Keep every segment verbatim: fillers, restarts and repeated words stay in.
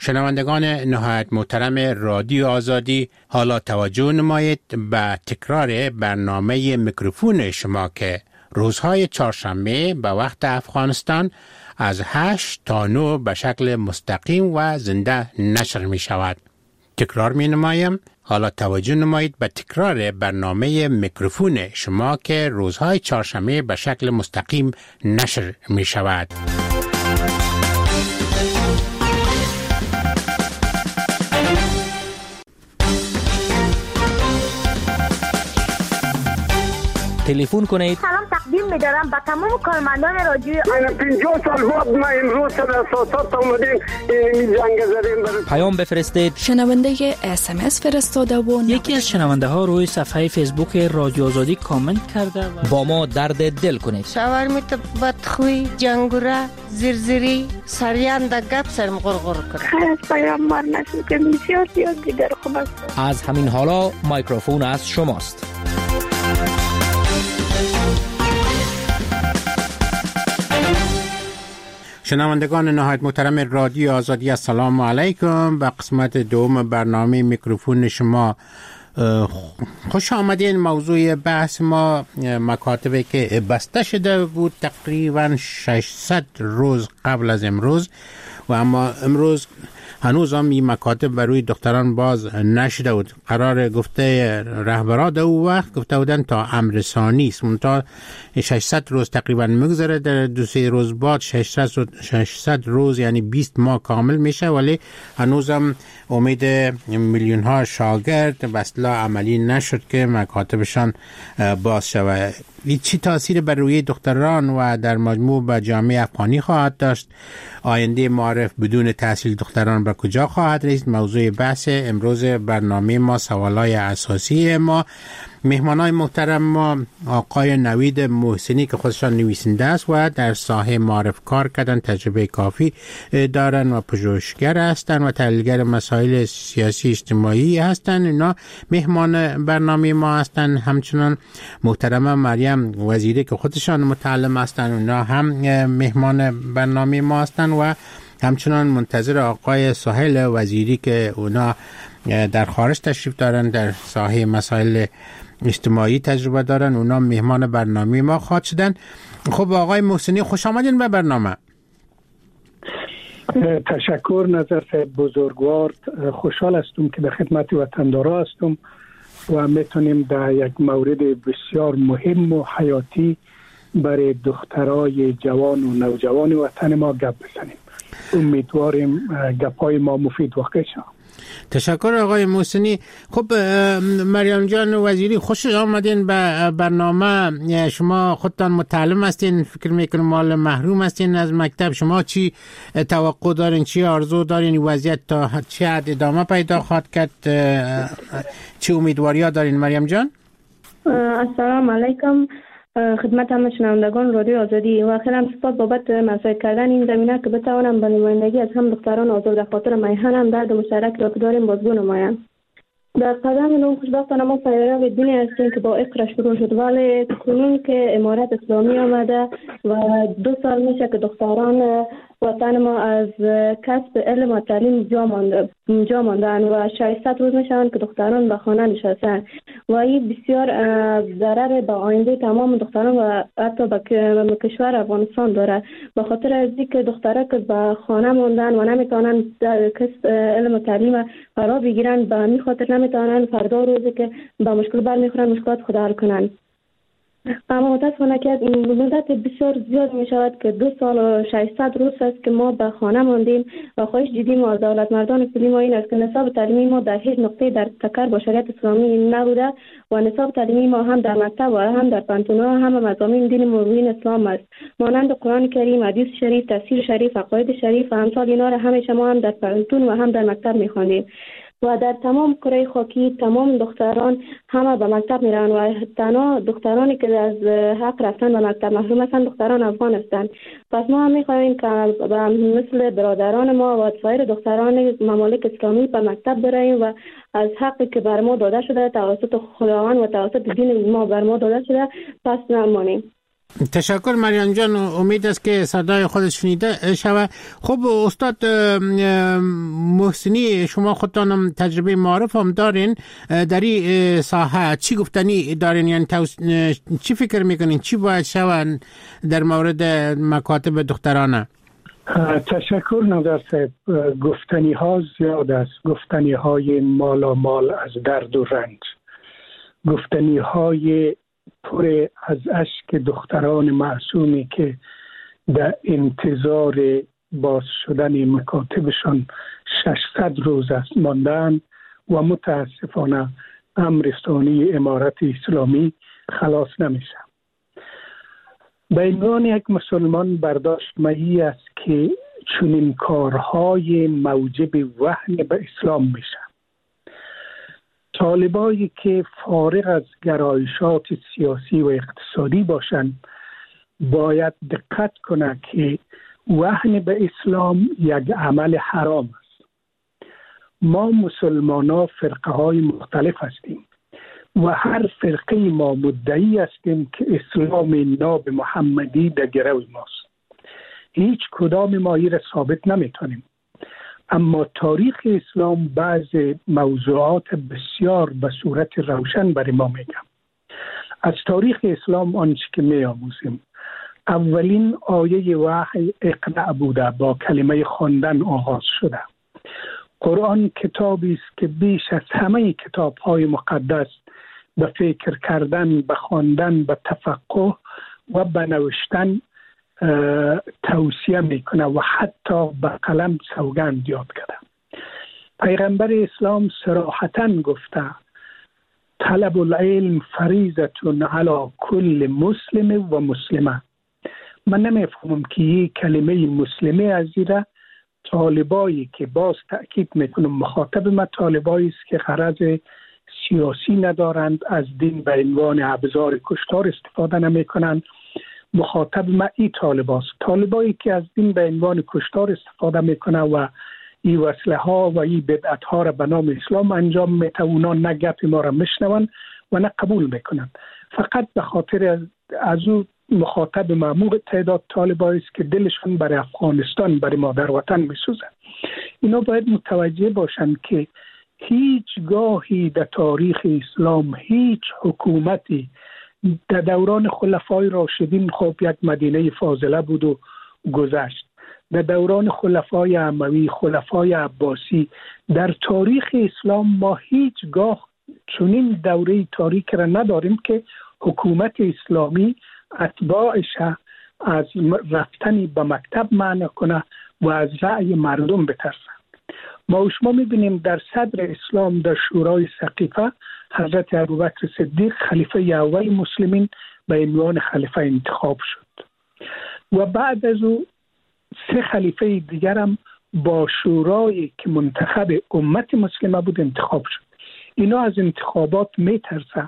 شنوندگان نهایت محترم رادیو آزادی، حالا توجه نمایید به تکرار برنامه میکروفون شما که روزهای چهارشنبه به وقت افغانستان از هشت تا نه به شکل مستقیم و زنده نشر می شود. تکرار می نمایم، حالا توجه نمایید به تکرار برنامه میکروفون شما که روزهای چهارشنبه به شکل مستقیم نشر می شود. تلفن کنید. سلام تقدیم می‌دارم به تمام کارمندان رادیو. من پنجاه سال بعد ما امروز در اساسات اومدیم این جنگ زدیم برای پیام بفرستید. شنونده اس ام اس فرستاده و یکی از شنونده ها روی صفحه فیسبوک رادیو آزادی کامنت کرده و با ما درد دل کنید. شاورمیت بدخوی، جنگوره، زرزری، سریان در گپ سرم غرغر کنه. خیلی از پیام مار نشد که بسیار زیاد دیگر خوب است. از همین حالا میکروفون از شماست. شنوندگان نهایت محترم رادیو آزادی، السلام علیکم. به قسمت دوم برنامه میکروفون شما خوش آمدین. موضوع بحث ما مکاتبی که بسته شده بود تقریبا ششصد روز قبل از امروز و اما امروز هنوز هم این مکاتب بروی دختران باز نشده بود. قرار گفته رهبران او وقت گفته بودن تا امر ثانی است، منتها ششصد روز تقریبا میگذره، در دو سه روز بعد ششصد روز یعنی بیست ماه کامل میشه، ولی هنوز هم امید میلیون ها شاگرد به اصطلاح عملی نشد که مکاتبشان باز شود. این چی تاثیر بر روی دختران و در مجموع به جامعه افغانی خواهد داشت؟ آینده معارف بدون تحصیل دختران به کجا خواهد رسید؟ موضوع بحث امروز برنامه ما، سوالای اساسی ما. مهمانای محترم ما آقای نوید محسنی که خودشان نویسنده است و در ساحه معارف کار کردن، تجربه کافی دارن و پژوهشگر هستند و تحلیلگر مسائل سیاسی اجتماعی هستند. اینا مهمان برنامه ما هستند. همچنان محترم مریم وزیری که خودشان متعلم هستند، اونا هم مهمان برنامه ما هستند و همچنان منتظر آقای سهیل وزیری که اونا در خارج تشریف دارن، در ساحه مسائل اجتماعی تجربه دارن، اونا مهمان برنامه ما خواهد شدن. خب آقای محسنی خوش آمدین به برنامه. تشکر نظر بزرگوار. خوشحال هستم که در خدمت وطندارا هستم و میتونیم در یک مورد بسیار مهم و حیاتی برای دخترای جوان و نوجوان وطن ما گپ بزنیم. امیدواریم گپای ما مفید واقع شود. تشکر آقای محسنی. خب مریم جان وزیری خوش آمدین به برنامه. شما خودتان متعلم هستین، فکر میکنم مال محروم هستین از مکتب. شما چی توقع دارین، چی آرزو دارین وضعیت تا چه حد ادامه پیدا خواهد کرد؟ چی امیدواری دارین مریم جان؟ السلام علیکم خدمت همه شنوندگان رادیو آزادی و خیلی سپاس بابت مساعد کردن این زمینه که بتوانم به نمایندگی از هم دختران آزاد خاطر میهنم درد مشترک را که داریم بازگو نمایم. در قدم نو خوشبختانه ما پیرو دینی هستیم که با اقرا شروع شد، ولی کنون که امارت اسلامی آمده و دو سال میشه که دختران وطن ما از کسب علم و تعلیم جا ماندن و ششصد روز میشن که دختران به خانه نشستن و این بسیار ضرر به آینده تمام دختران و حتی به کشور افغانستان داره، به خاطر از اینکه دخترها که به خانه ماندن و نمیتونن کسب علم و تعلیم فرا بگیرن، به همین خاطر نمیتونن فردا روزی که به مشکل برمیخورن مشکلات خود حل کنن. اما متاسفانه که مدت بسیار زیاد می شود که دو سال و ششصد روز است که ما به خانه ماندیم و خواهش جدی ما از دولت مردان فعلی ما این است که نصاب تعلیمی ما در هیچ نقطه در تکر با شریعت اسلامی نبوده و نصاب تعلیمی ما هم در مکتب و هم در پانتون‌ها هم مضامین دین مبین اسلام است، مانند قرآن کریم، حدیث شریف، تفسیر شریف، عقاید شریف و امثال اینا را همیشه ما هم در پانتون و هم در مکتب می خواندیم و در تمام کره خاکی تمام دختران همه به مکتب میرن و تنها دخترانی که از حق رفتن به مکتب محروم هستند دختران افغان هستند. پس ما هم میخواهیم که مثل برادران ما و سایر دختران ممالک اسلامی به مکتب بریم و از حقی که بر ما داده شده توسط خداوند و توسط دین ما بر ما داده شده پس نمانیم. تشکر مریان جان، امید است که صدای خودش شنیده شود. خب استاد محسنی، شما خودتانم تجربه معرف هم دارین در این ساحه، چی گفتنی دارین؟ یعنی چی فکر میکنین چی باید شون در مورد مکاتب دخترانه؟ تشکر نظر صاحب. گفتنی ها زیاد است، گفتنی های مالا مال از درد و رنج، گفتنی های پر از اشک دختران معصومی که در انتظار باز شدن مکاتبشان ششصد روز است ماندن و متاسفانه امر ثانی امارت اسلامی خلاص نمیشه. به عنوان یک مسلمان برداشت مهی است که چنین کارهای موجب وهن به اسلام میشه. طالبایی که فارغ از گرایشات سیاسی و اقتصادی باشند باید دقت کنند که وهن به اسلام یک عمل حرام است. ما مسلمانان فرقه های مختلف هستیم و هر فرقه ما مدعی هستیم که اسلام ناب محمدی در گرو ماست. هیچ کدام ما این را ثابت نمیتونیم، اما تاریخ اسلام بعض موضوعات بسیار به صورت روشن برای ما میگم. از تاریخ اسلام آنچه که می آموزیم، اولین آیه وحی اقرأ بوده، با کلمه خواندن آغاز شده. قرآن کتابی است که بیش از همه کتاب‌های مقدس به فکر کردن، به خواندن، به تفقه و به نوشتن توصیه میکنه و حتی به قلم سوگند یاد کرده. پیغمبر اسلام صراحتاً گفته طلب العلم فریضة علی کل مسلم و مسلمه. من نمیفهمم که یک کلمه مسلمه از ایره طالبایی که باز تأکید میکنم مخاطب ما طالبایی است که غرض سیاسی ندارند، از دین به عنوان ابزار کشتار استفاده نمیکنند. مخاطب ما ای طالب است، طالبایی که از دین به عنوان کشتار استفاده میکنه و ای وسله ها و ای بدعت ها را به نام اسلام انجام میده. اونا نه گپ ما را میشنون و نه قبول میکنند. فقط به خاطر از, از او مخاطب معمول تعداد طالبایی است که دلشون برای افغانستان، برای مادر وطن میسوزه. اینا باید متوجه باشند که هیچ گاهی در تاریخ اسلام هیچ حکومتی در دوران خلفای راشدین، خب یک مدینه فاضله بود و گذشت، در دوران خلفای اموی، خلفای عباسی، در تاریخ اسلام ما هیچگاه چنین دوره تاریک را نداریم که حکومت اسلامی اتباعش از رفتن به مکتب منع کنه و از رأی مردم بترسن. ما شما میبینیم در صدر اسلام در شورای سقیفه حضرت ابوبکر صدیق خلیفه اول مسلمین به عنوان خلیفه انتخاب شد و بعد از او سه خلیفه دیگر هم با شورایی که منتخب امت مسلمه بود انتخاب شد. اینا از انتخابات میترسه.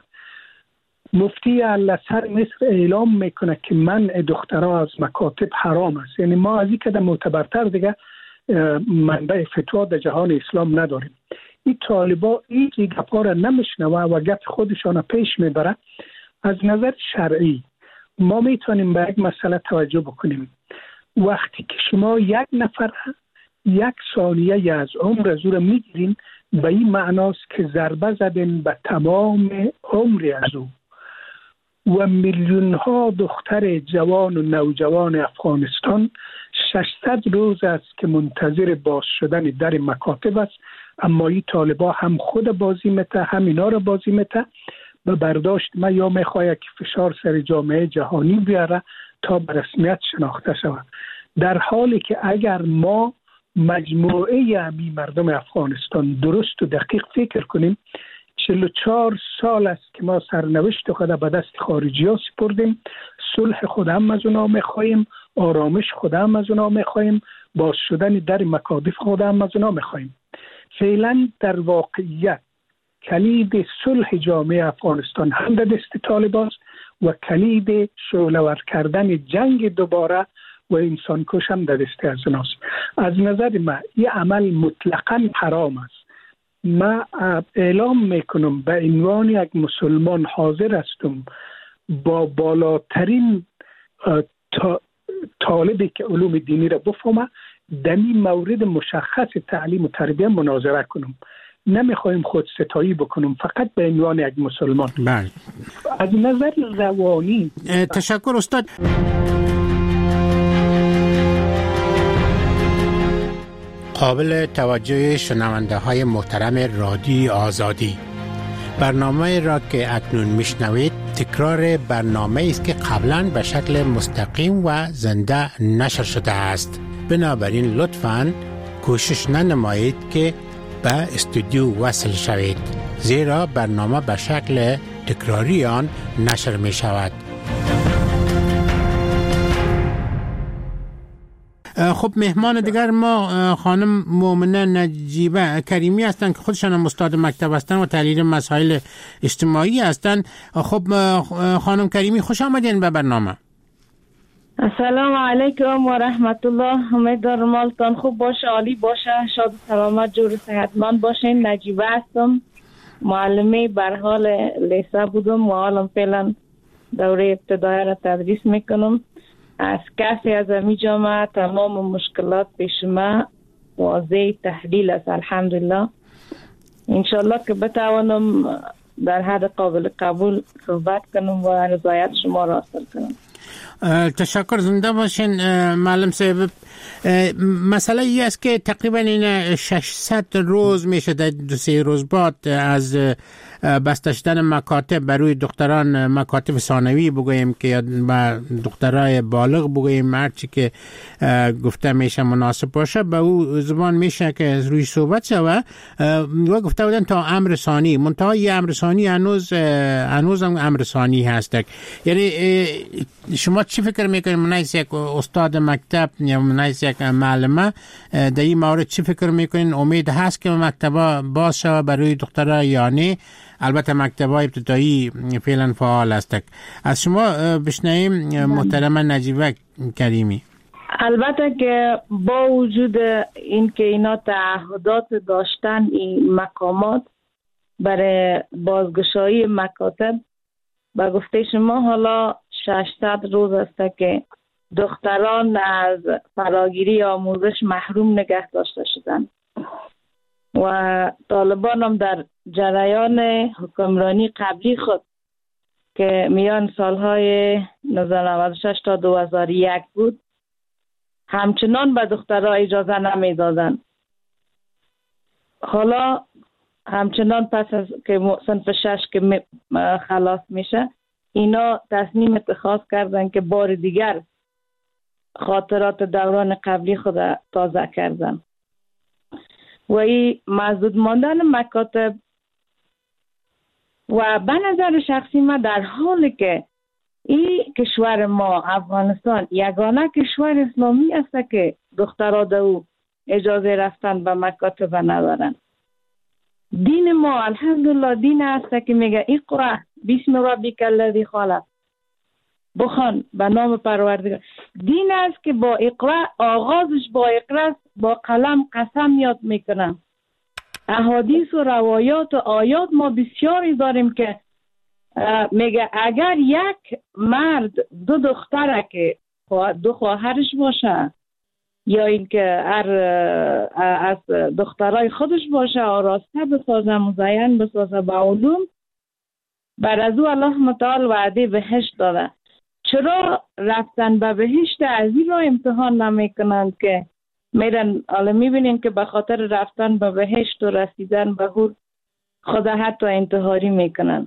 مفتی الازهر مصر اعلام میکنه که منع دخترها از مکاتب حرام است. یعنی ما از این که معتبرتر دیگه منبع فتوا در جهان اسلام نداریم. این طالبا این گپا را نمیشنوه و گپ خودشان پیش میبره. از نظر شرعی ما میتونیم به یک مسئله توجه بکنیم. وقتی که شما یک نفر یک ثانیه از عمر از او را میگیرین، به این معناست که ضربه زدن به تمام عمر از او. و میلیون ها دختر جوان و نوجوان افغانستان ششصد روز است که منتظر باز شدن در مکاتب است، اما این طالبا هم خود بازی میته هم اینا را بازی میته. به برداشت ما یا میخواه که فشار سر جامعه جهانی بیاره تا به رسمیت شناخته شود، در حالی که اگر ما مجموعه امی مردم افغانستان درست و دقیق فکر کنیم، چهل و چهار سال است که ما سرنوشت خود به دست خارجی ها سپردیم. صلح خود هم از اونا میخواییم، آرامش خود هم از اونا میخواییم، باز شدن در مکاتب خود هم از اونا میخواییم. فعلا در واقعیت کلید صلح جامعه افغانستان هم در دست طالبان است و کلید شعله‌ور کردن جنگ دوباره و انسان کش هم در دست از اوناست. از نظر من این عمل مطلقاً حرام است. ما اعلام میکنم به عنوان یک مسلمان حاضر هستم با بالاترین طالبی که علوم دینی را بفهمه در این مورد مشخص تعلیم و تربیه مناظره کنم. نمیخوایم خود ستایی بکنم، فقط به عنوان یک مسلمان. بله. از نظر روانی. تشکر استاد. قابل توجه شنونده های محترم رادیوی آزادی، برنامه را که اکنون میشنوید تکرار برنامه است که قبلا به شکل مستقیم و زنده نشر شده است. بنابراین لطفاً کوشش ننمایید که به استودیو وصل شوید، زیرا برنامه به شکل تکراری آن نشر می شود. خب مهمان دیگر ما خانم مومنه نجیبه کریمی هستند که خودشان استاد مکتب هستند و تحلیل مسائل اجتماعی هستند. خب خانم کریمی خوش آمدین به برنامه. السلام علیکم و رحمت الله. امیدوارم حالتان خوب باشه، عالی باشه، شاد و سلامت، جور صحتمند باشین. نجیبه هستم، معلمه بر حال لیسه بودم و حالا فعلا دوره ابتدایی را تدریس میکنم. از کسی از امی جامعه تمام مشکلات پیش ما واضح تحلیل است، الحمدلله. انشالله که بتوانم در حد قابل قبول صحبت کنم و رضایت شما را حاصل کنم. تشکر، زنده باشین معلم صاحب. مسئله ای است که تقریبا این ششصد روز میشه، در دو سه روز بعد از بسته شدن مکاتب برای دختران، مکاتب ثانوی بگوییم که یا دخترای بالغ بگوییم، هرچی که گفته میشه مناسب باشه به او زبان میشه که روی صحبت شوه. و گفته بودن تا امر ثانی، منتهای امر ثانی هنوز هنوز هم امر ثانی هست. یعنی شما چی فکر میکنید من از یک استاد مکتب یا من از یک معلمه در این مورد چی فکر میکنید؟ امید هست که مکتبا باز شوه برای دخترها یا نه؟ البته مکتبای ابتدایی فعلا فعال است. از شما بشنویم محترمه نجیبه کریمی. البته که با وجود این که اینا تعهدات داشتن این مقامات برای بازگشایی مکاتب، با گفته شما حالا ششصد روز است که دختران از فراگیری آموزش محروم نگه داشته شدند و طالبان هم در جریان حکمرانی قبلی خود که میان سالهای نوزده نود و شش تا دو هزار و یک بود همچنان به دخترها اجازه نمیدادند. حالا همچنان پس از که صنف شش که خلاص میشه اینا تصمیم اتخاذ کردن که بار دیگر خاطرات دوران قبلی خود تازه کردن و این محدود ماندن مکاتب و به نظر شخصی ما در حالی که این کشور ما افغانستان یگانه کشور اسلامی است که دخترها دو اجازه رفتن به مکاتب ندارن. دین ما الحمدلله دین است که میگه اقرأ بسم ربک الذی خلق، بخوان به نام پروردگار. دین است که با اقرأ، آغازش با اقرأ، با قلم قسم یاد میکنم. احادیث و روایات و آیات ما بسیاری داریم که میگه اگر یک مرد دو دختره که دو خواهرش باشه یا اینکه هر از دخترای خودش باشه آراسته بسازه، مزین بسازه به علوم، بر از او الله متعال وعده بهشت داده. چرا رفتن به بهشت از این را امتحان نمی کنند که میرن؟ حالا میبینیم که به خاطر رفتن به بهشت و رسیدن به هور خود حتی انتحاری میکنن.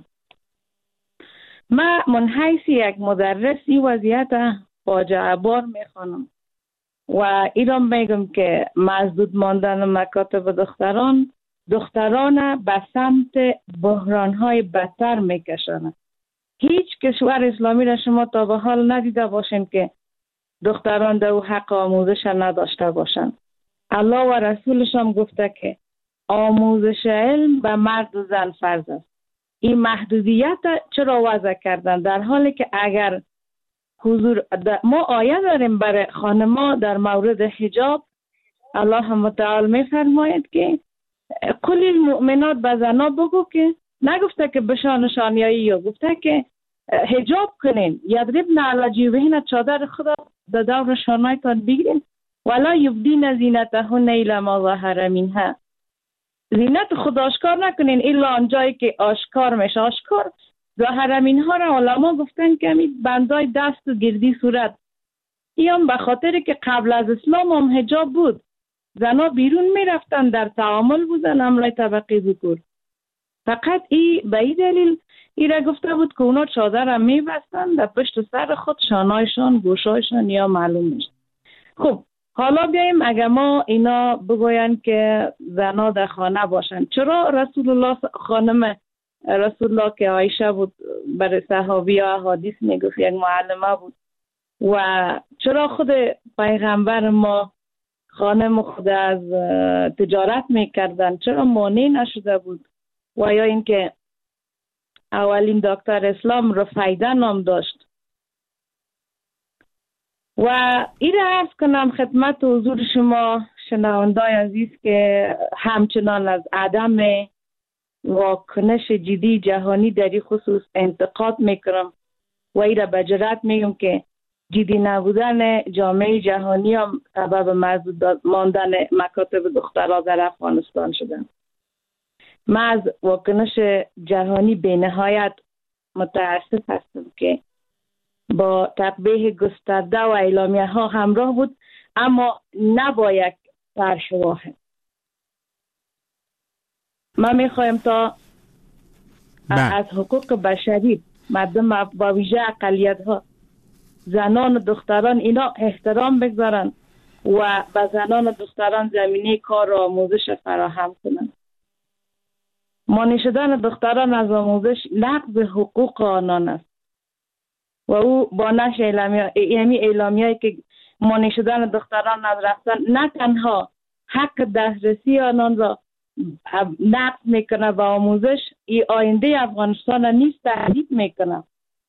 من من حیث یک مدرسی وضعیت فاجعه بار میخوانم و ایران میگم که مسدود ماندن مکاتب دختران دختران به سمت بحرانهای بدتر میکشند. هیچ کشور اسلامی را شما تا به حال ندیده باشین که دختران دو حق آموزش نداشته باشند. الله و رسولش هم گفته که آموزش علم به مرد و زن فرض است. این محدودیت چرا وضع کردن در حالی که اگر حضور ما آیه داریم برای خانما در مورد حجاب، الله متعال میفرماید که قل المؤمنات به زنا بگو که نگفته که بشانشان یا یا گفته که حجاب کنین، یضربن علی جیوبهن، چادر خدا در دور شانه‌تان بگیرین، ولا یبدین زینتهن الا ما ظهر منها، زینت خود آشکار نکنین الا آنجایی که آشکار میشه. آشکار ظاهر منها را علما گفتن که همین بندای دست و گردی صورت، این هم به خاطر که قبل از اسلام هم حجاب بود، زنها بیرون میرفتن در تعامل بودن امرای طبقه ذکور. فقط ای به این دلیل ای را گفته بود که اونا چادر هم میبستن در پشت سر خود، شانایشان گوشایشان یا معلوم میشد. خب حالا بیاییم اگر ما اینا بگوین که زنها در خانه باشن، چرا رسول الله خانم رسول الله که عایشه بود برای صحابی ها حدیث میگفت یک معلمه بود، و چرا خود پیغمبر ما خانم خود از تجارت میکردن، چرا مانع نشده بود؟ و یا اینکه اولین دکتر اسلام رفیده نام داشت. و این را عرض کنم خدمت حضور شما شنوندای عزیز که همچنان از عدم واکنش جدی جهانی در این خصوص انتقاد میکنم و این را به جرات میگم که جدی نبودن جامعه جهانی هم سبب محدود ماندن مکاتب دخترها در افغانستان شدن. من از واکنش جهانی به نهایت متاسف هستم که با تقبیح گسترده و اعلامیه ها همراه بود، اما نباید فرش واحد. من میخوایم تا از حقوق بشری مردم با ویژه اقلیت ها، زنان و دختران اینا احترام بگذارن و به زنان و دختران زمینه کار و آموزش فراهم کنن. مانع شدن دختران از آموزش نقض حقوق آنان است و او با نشر اعلامیه یعنی اعلامیه‌ای که مانع شدن دختران از رفتن نه تنها حق دسترسی آنان را نقض میکنه و آموزش، ای آینده افغانستان را نیز تهدید میکنه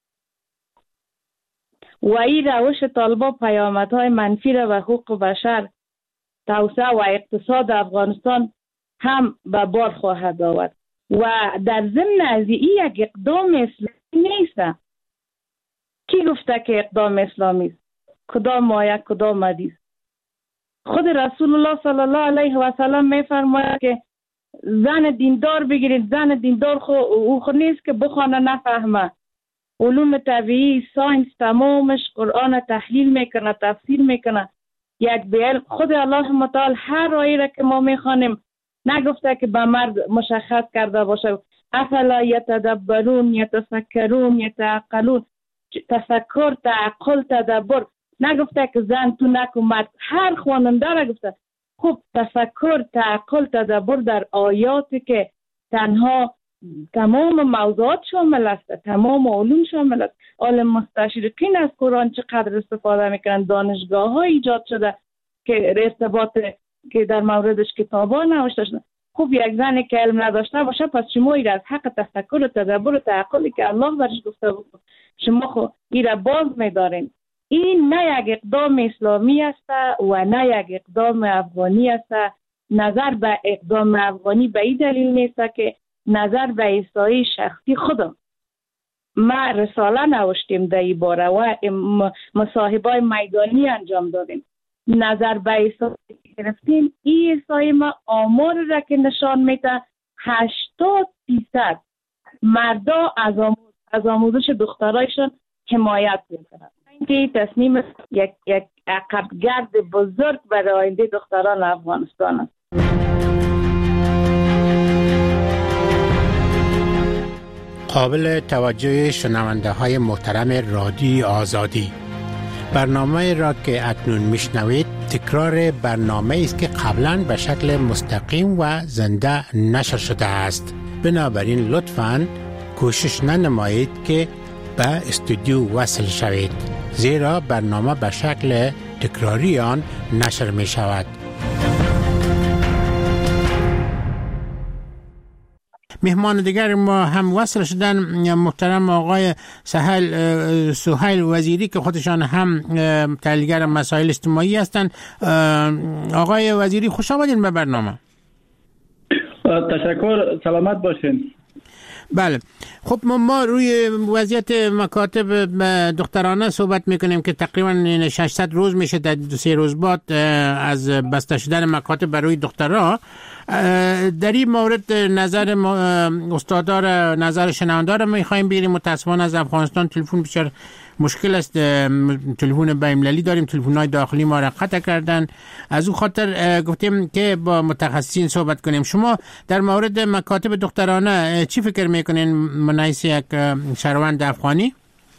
و این روش طالبان پیامدهای منفی را و حقوق بشر، توسعه و اقتصاد افغانستان هم به بار خواهد آورد. و در ضمن از این یک اقدام اسلامی نیست. کی گفته که اقدام اسلامی است؟ کدام آیه کدام حدیث؟ خود رسول الله صلی الله علیه و سلم میفرماید که زن دیندار بگیرید. زن دیندار خو او خود نیست که بخونه نفهمه، علوم طبیعی، ساینس تمامش قرآن تحلیل میکنه، تفسیر میکنه. یک بیل خود الله متعال هر آیه را که ما میخوانیم نگفته که به مرد مشخص کرده باشه. افلا یتدبرون یتفکرون یتعقلون، تفکر، تعقل، تدبر. نگفته که زن تو نکن مرد، هر خواننده را گفته. خب تفکر، تعقل، تدبر در آیاتی که تنها تمام موضوعات شامل است، تمام علوم شامل است. عالم مستشرقین از قرآن چقدر استفاده میکنن، دانشگاه ها ایجاد شده که ارتباط که در موردش کتابا نوشته شده. خب یک زنی که علم نداشته باشه پس شما این از حق تفکر و تدبر و تعقلی که الله برش گفته بود شما خب این را باز میدارین. این نه یک اقدام اسلامی است و نه یک اقدام افغانی است. نظر به اقدام افغانی به این دلیل نیست که نظر به ایسایی شخصی خودم ما رساله نوشتیم در این باره و مصاحبه‌های میدانی انجام دادیم. نظر به ایسایی گرفتیم، این ایسایی ما آمار را که نشان میده هشتاد درصد مردا از آموز از آموزش دخترایشان حمایت میکنند. این تصمیم یک یک عقبگرد بزرگ برای آینده دختران افغانستان است. قابل توجه شنونده های محترم رادیوی آزادی، برنامه را که اکنون میشنوید تکرار برنامه است که قبلا به شکل مستقیم و زنده نشر شده است. بنابراین لطفاً کوشش ننمایید که به استودیو وصل شوید، زیرا برنامه به شکل تکراری آن نشر می شود. مهمان دیگر ما هم وصل شدن، محترم آقای سهیل سهیل وزیری که خودشان هم تحلیلگر مسائل اجتماعی هستند. آقای وزیری خوش آمدین به برنامه. تشکر، سلامت باشین. بله خب ما, ما روی وضعیت مکاتب دخترانه صحبت میکنیم که تقریبا ششصد روز میشه در دو سه روز بعد از بسته شدن مکاتب برای دخترها. در این مورد نظر استادار نظر شنوندار میخوایم بگیریم. متاسفانه از افغانستان تلفن بسیار مشکل است، تلفن بین‌المللی داریم، تلفن‌های داخلی ما را قطع کردن. از او خاطر گفتیم که با متخصصین صحبت کنیم. شما در مورد مکاتب دخترانه چی فکر میکنین منعیس یک شهروند افغانی؟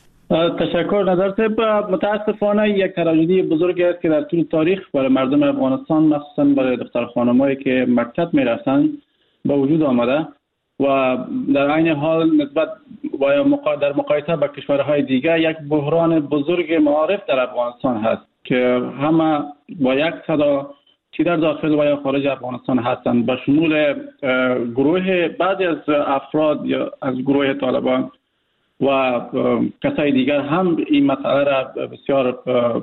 تشکر نظر صاحب. متاسفانه یک تراژدی بزرگی است که در طول تاریخ برای مردم افغانستان مخصوصا برای دختر خانمایی که مکتب میرسند به وجود آمده و در عین حال نسبت و در مقایسه با کشورهای دیگر یک بحران بزرگ معارف در افغانستان هست که همه با یک صدا چی در داخل و یا خارج افغانستان هستند، به شمول گروه بعضی از افراد یا از گروه طالبان و کسای دیگر هم این مسئله را بسیار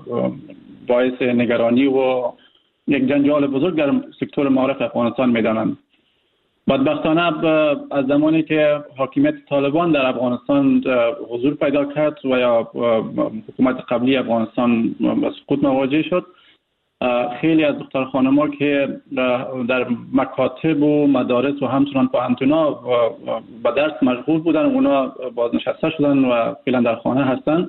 باعث نگرانی و یک جنجال بزرگ در سکتور معارف افغانستان می‌دانند. بدبختانه از زمانی که حاکمیت طالبان در افغانستان حضور پیدا کرد و یا حکومت قبلی افغانستان با سقوط مواجه شد، خیلی از دختر خانم‌ها که در مکاتب و مدارس و همچنان پوهنتون‌ها به درس مشغول بودن اونا بازنشسته شدن و فعلا در خانه هستند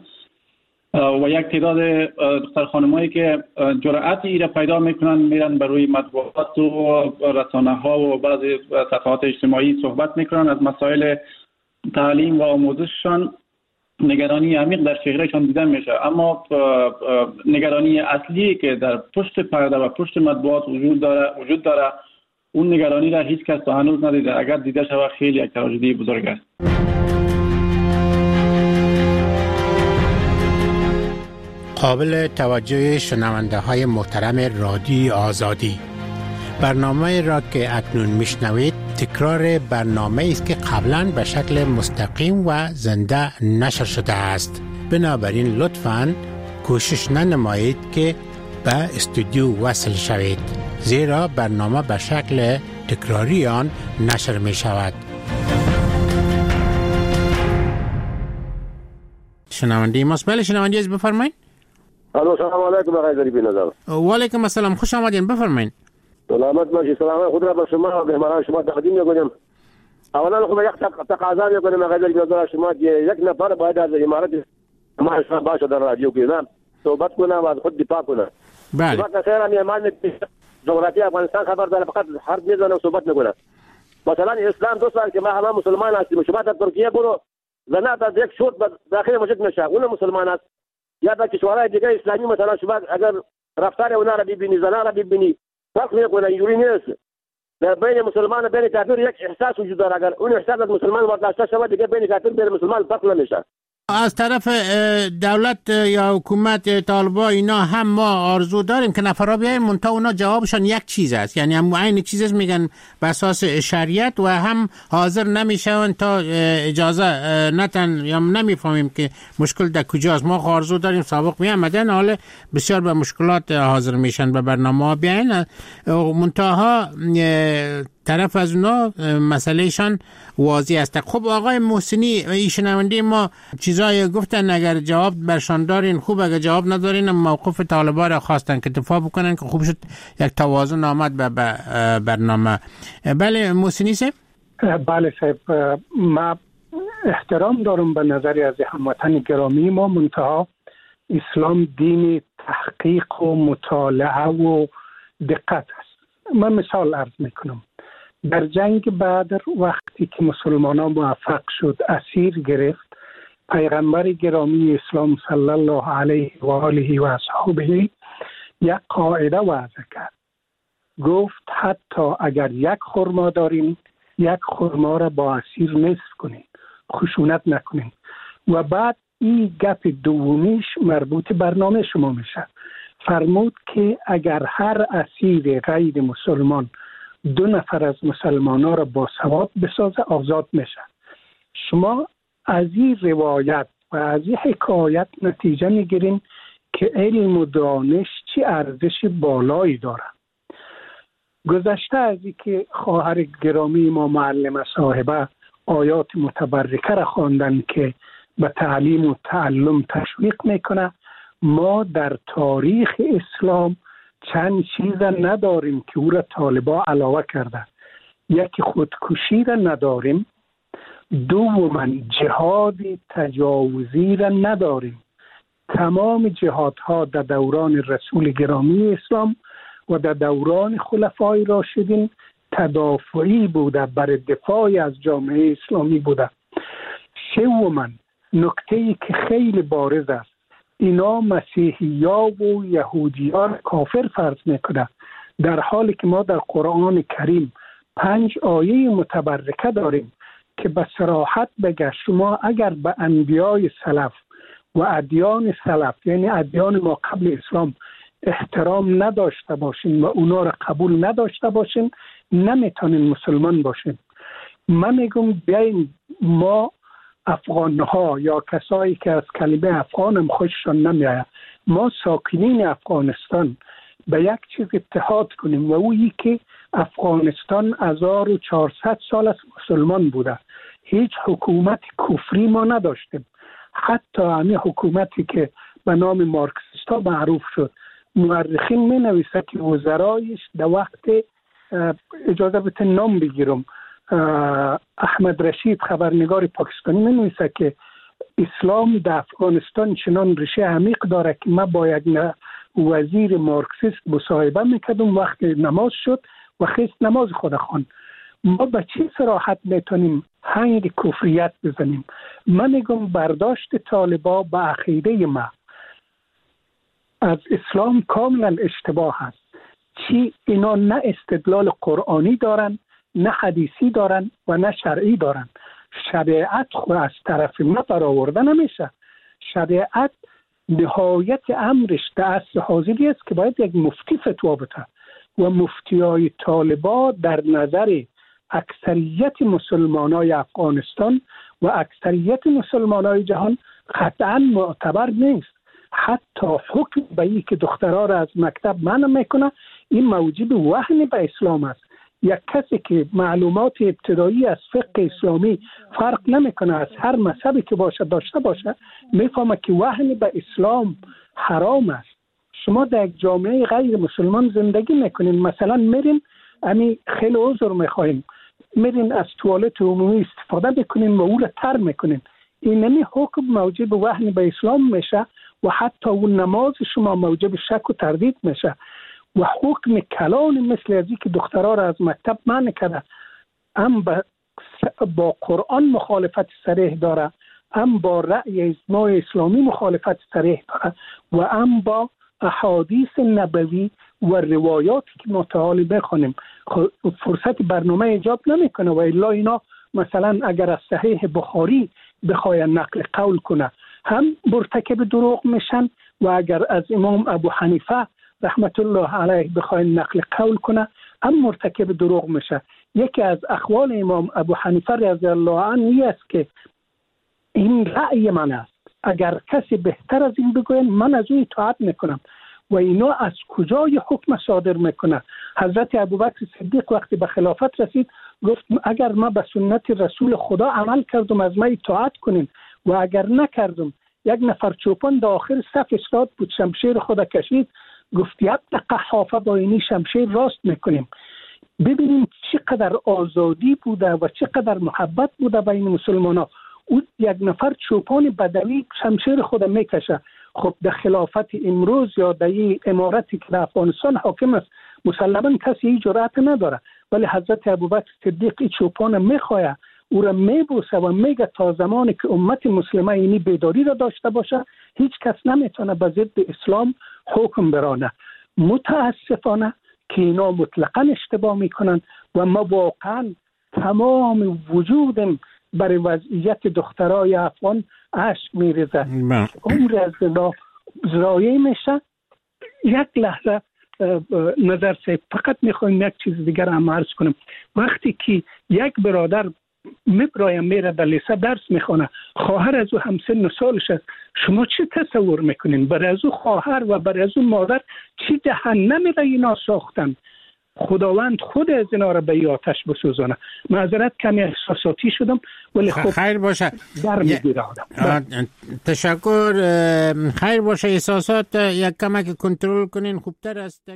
و یک تعداد دختر خانمایی که جرأت ای را پیدا میکنن میرن بر روی مطبوعات و رسانه‌ها و بعضی صفحات اجتماعی صحبت میکنن از مسائل تعلیم و آموزششان. نگرانی عمیق در چهرهشان دیده میشه، اما نگرانی اصلی که در پشت پرده و پشت مطبوعات وجود داره وجود داره اون نگرانی را هیچ کس تا هنوز ندیده. اگر دیده شود خیلی یک تراژدی بزرگ است. قابل توجه شنونده های محترم رادیو آزادی، برنامه را که اکنون میشنوید تکرار برنامه است که قبلا به شکل مستقیم و زنده نشر شده است. بنابراین لطفاً کوشش ننمایید که به استودیو وصل شوید، زیرا برنامه به شکل تکراری آن نشر می شود. شنونده ماست. بله شنونده از بفرمایید. الو سلام علیکم آقای ظریفی نظر. و علیکم السلام، خوش آمدین، بفرمایید. سلامت باشید. سلام خود را به شما و مهمانان شما تقدیم می‌کنم. اولا خب یک تقاضا می‌کنم آقای ظریفی نظر شما که یک نفر باید از امارات ما شما باشه در رادیو که نه صحبت کنه و از خود دفاع کنه. بله. وقت خیر میهمان جغرافی افغانستان خبر داره، فقط حرف میزنه و صحبت میکنه. مثلا اسلام دو سال که ما همه مسلمان هستیم، شما در ترکیه برو زنات از یک شوط داخل مسجد میشه اون مسلمان است، یا در کشورهای دیگه اسلامی مثلا شما اگر رفتار اونا را ببینی زنا را ببینی فرق میکنه، اینجوری نیست. در بین مسلمان و بین کافر یک احساس وجود داره، اگر اون احساس از مسلمان برداشته شود دیگه بین کافر بین مسلمان فرق نمیشه. از طرف دولت یا حکومت طالبان اینا هم ما آرزو داریم که نفرها بیاین، منتها اونا جوابشان یک چیز است، یعنی هم عین چیزش میگن به اساس شریعت و هم حاضر نمیشون تا اجازه نتن، یا نمیفهمیم که مشکل در کجاست. ما آرزو داریم سابق میامدن، حالا بسیار به مشکلات حاضر میشن به برنامه بیاین، منتها طرف از اونا مسئلهشان واضح است. خب آقای محسنی، این شنونده ما چیزایی گفتن، اگر جواب برشان دارین خوب، اگر جواب ندارین موقف طالبان را خواستن که دفاع بکنن که خوب شد یک توازن آمد به برنامه. بله محسنی صاحب. بله صاحب، ما احترام دارم به نظری از هموطن گرامی ما، منتها اسلام دین تحقیق و مطالعه و دقت است. من مثال عرض میکنم. در جنگ بدر وقتی که مسلمانان موفق شد اسیر گرفت، پیغمبر گرامی اسلام صلی الله علیه و آله و اصحابه یک قاعده وضع کرد. گفت حتی اگر یک خرما دارین، یک خرما را با اسیر نصف کنین، خشونت نکنین. و بعد این گپ دومیش مربوط برنامه شما میشه. فرمود که اگر هر اسیر غیر مسلمان دو نفر از مسلمان‌ها را با ثواب بسازه آزاد میشه. شما از این روایت و از این حکایت نتیجه میگیرین که علم و دانش چی ارزش بالایی داره. گذشته از این که خواهر گرامی ما معلم صاحبه آیات متبرکه را خواندن که به تعلیم و تعلم تشویق میکنه. ما در تاریخ اسلام چند چیز نداریم که او را طالبا علاوه کرده. یکی خودکشی را نداریم، دوما جهاد تجاوزی را نداریم. تمام جهادها در دوران رسول گرامی اسلام و در دوران خلفای راشدین تدافعی بوده، برای دفاع از جامعه اسلامی بوده. سوما نکته‌ای که خیلی بارز است، اینا مسیحی‌ها و یهودی‌ها را کافر فرض میکنه، در حالی که ما در قرآن کریم پنج آیه متبرکه داریم که به صراحت بگه شما اگر به انبیای سلف و ادیان سلف یعنی ادیان ما قبل اسلام احترام نداشته باشین و اونا را قبول نداشته باشین، نمیتونین مسلمان باشین. من میگم بیاین ما افغان ها یا کسایی که از کلمه افغان هم خوششان نمیآید، ما ساکنین افغانستان به یک چیز اتحاد کنیم و اویی که افغانستان هزار و چهارصد سال از مسلمان بوده، هیچ حکومت کفری ما نداشتیم. حتی همین حکومتی که به نام مارکسیستا معروف شد، مورخین می نویسه که وزرایش در وقت، اجازه بده نام بگیرم، احمد رشید خبرنگار پاکستانی می نویسه که اسلام در افغانستان چنان ریشه عمیق داره که ما با یک وزیر مارکسیست مصاحبه میکردم، وقت نماز شد و خیست نماز خود خواند. ما به چه صراحت میتونیم هنگ کفریت بزنیم؟ من میگم برداشت طالبا به عقیده ما از اسلام کاملا اشتباه است. چی اینا نه استدلال قرآنی دارن، نه حدیثی دارن و نه شرعی دارن. شریعت خود از طرف ما برآورده نمیشه. شریعت نهایت امرش در عصر حاضری است که باید یک مفتی فتوا بده و مفتیای طالبا در نظر اکثریت مسلمانای افغانستان و اکثریت مسلمانای جهان قطعا معتبر نیست. حتی حکم به این که دخترها را از مکتب منع میکنه، این موجب وهن به اسلام است. یک کسی که معلومات ابتدایی از فقه اسلامی فرق نمیکنه، از هر مذهبی که باشه داشته باشه، میفهمه که وهن به اسلام حرام است. شما در یک جامعه غیر مسلمان زندگی میکنین، مثلا میرین امی خیلی عذر میخوایم میرین از توالت عمومی استفاده بکنین و او را تر میکنین، این نمی حکم موجب وهن به اسلام میشه و حتی اون نماز شما موجب شک و تردید میشه. و حکم کلان مثل از این که دخترها را از مکتب منع کرده، هم با قرآن مخالفت صریح داره، هم با رأی اجماع اسلامی مخالفت صریح داره و هم با احادیث نبوی و روایاتی که متعالی بخونیم. فرصت برنامه ایجاب نمیکنه و الا اینا مثلا اگر از صحیح بخاری بخواه نقل قول کنه هم مرتکب دروغ میشن و اگر از امام ابو حنیفه رحمت الله علیه بخواین نقل قول کنه هم مرتکب دروغ میشه. یکی از اقوال امام ابو حنیفه رضی الله عنه است که این رأی من است، اگر کسی بهتر از این بگوید من از او اطاعت میکنم. و اینا از کجای حکم صادر میکنه؟ حضرت ابوبکر صدیق وقتی به خلافت رسید گفت اگر من به سنت رسول خدا عمل کردم از من اطاعت کنین و اگر نکردم، یک نفر چوپان در آخر صف استاد بود، شمشیر خدا کشید، گفت یبن قحافه با اینی شمشیر راست میکنیم. ببینیم چقدر آزادی بوده و چقدر محبت بوده بین مسلمان ها. او یک نفر چوپان بدوی شمشیر خود میکشه. خب در خلافت امروز یا در این امارتی که در افغانستان حاکم است مسلما کسی این جرأت نداره، ولی حضرت ابوبکر صدیق این چوپان میخواه، او را میبوسه و میگه تا زمانی که امت مسلمه اینی بیداری را داشته باشه هیچ کس نمیتونه به ضد اسلام حکم برانه. متاسفانه که اینا مطلقا اشتباه میکنن و ما واقعا تمام وجودم برای وضعیت دخترای افغان عشق میریزه. عمر از زنا ضایع میشه. یک لحظه نظر سه فقط میخوایم یک چیز دیگر هم عرض کنم. وقتی که یک برادر میبرایم میره در لیسه درس میخونه، خواهر از او همسن سالش است، شما چی تصور میکنین؟ برای از او خواهر و برای از او مادر چی جهنمی را اینا ساختن؟ خداوند خود از اینا را به این آتش بسوزانه. معذرت کمی احساساتی شدم ولی خب خیر باشه در میگیره آدم. تشکر. خیر باشه. احساسات یک کمک کنترل کنین خوبتر است.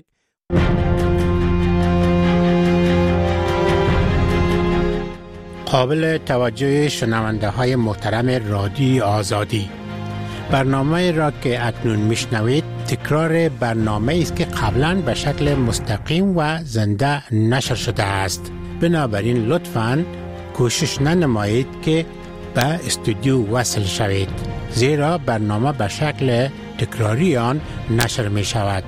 قابل توجه شنونده های محترم رادیو آزادی، برنامه را که اکنون میشنوید تکرار برنامه است که قبلا به شکل مستقیم و زنده نشر شده است. بنابراین لطفاً کوشش ننمایید که به استودیو وصل شوید، زیرا برنامه به شکل تکراری آن نشر می شود.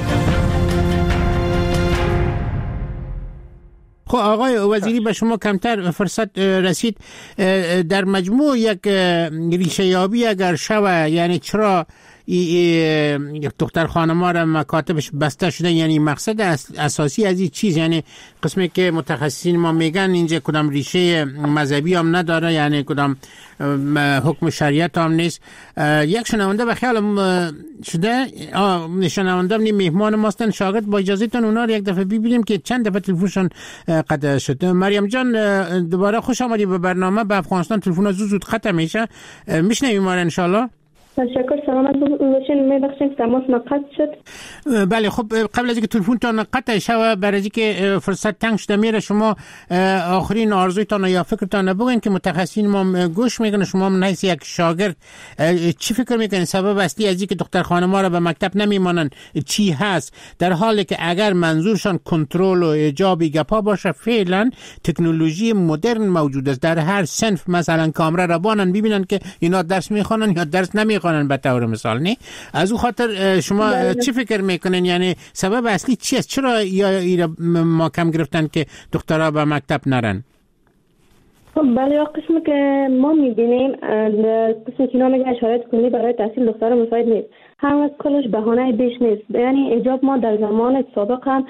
خب آقای وزیری، به شما کمتر فرصت رسید. در مجموع یک ریشه یابی اگر شوه، یعنی چرا دختر خانم‌ها را مکاتبش بسته شده، یعنی مقصد اساسی از این چیز، یعنی قسمی که متخصصین ما میگن اینجا کدام ریشه مذهبی هم نداره، یعنی کدام حکم شریعت هم نیست. یک شنونده به خیال شده، شنونده نیم مهمان ماستن، شاگرد، با اجازهتون اونا رو یک دفعه ببینیم که چند دفعه تلفنشون قطع شد. مریم جان دوباره خوش آمدی به برنامه. به افغانستان تلفن زود زود قطع میشه، میشنویم ما ان شاء الله. تشکر. سلامت باشین. میبخشید تماس قطع شد. بله خب قبل از اینکه تلفنتون قطع شوه، برای اینکه فرصت تنگ شده میره، شما آخرین آرزویتان یا فکرتان بگین که متخصصین ما گوش میکنن. شما هم نیست یک شاگرد، چی فکر میکنین سبب اصلی از اینکه دختر خانم‌ها را به مکتب نمیمانن چی هست، در حالی که اگر منظورشان کنترل و ایجابی گپا باشه، فعلا تکنولوژی مدرن موجود است در هر صنف. مثلا کامرا را بانن ببینن که اینا درس میخوانن یا درس نمیخوانن به طور مثال. نه از اون خاطر شما بله. چی فکر میکنین، یعنی سبب اصلی چی است؟ چرا یا ما کم گرفتن که دخترها به مکتب نرن؟ خب بله، قسمی که ما میبینیم، قسمی که اینا میگن شرایط کنی برای تحصیل دخترها مساعد نیست، هم از کلش بهانه بیش نیست. یعنی حجاب ما در زمان سابق هم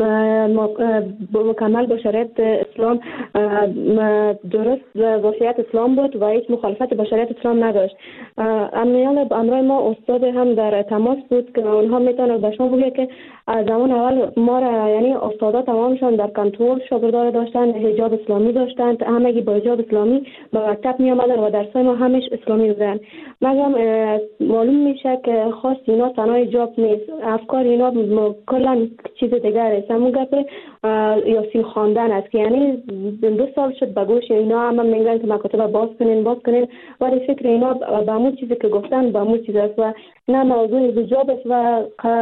مکمل با شریعت اسلام درست وصیت اسلام بود و هیچ مخالفت با شریعت اسلام نداشت. امیال امرای ما استاد هم در تماس بود که اونها میتونن به شما بگه که از زمان اول ما را، یعنی استادا تمامشان در کنترل شاگردان داشتن، حجاب اسلامی داشتن، همگی با حجاب اسلامی به مکتب می آمدن و درسای ما همش اسلامی بودن. مگم معلوم میشه که خاص اینا تنها حجاب نیست، افکار اینا کلا چیز دیگر است. همون گپ یاسین خواندن است که یعنی دو سال شد به گوش اینا هم میگن که مکاتب باز کنین باز کنین، ولی فکر اینا به همون چیزی که گفتن به همون چیز است و نه موضوع حجاب است. و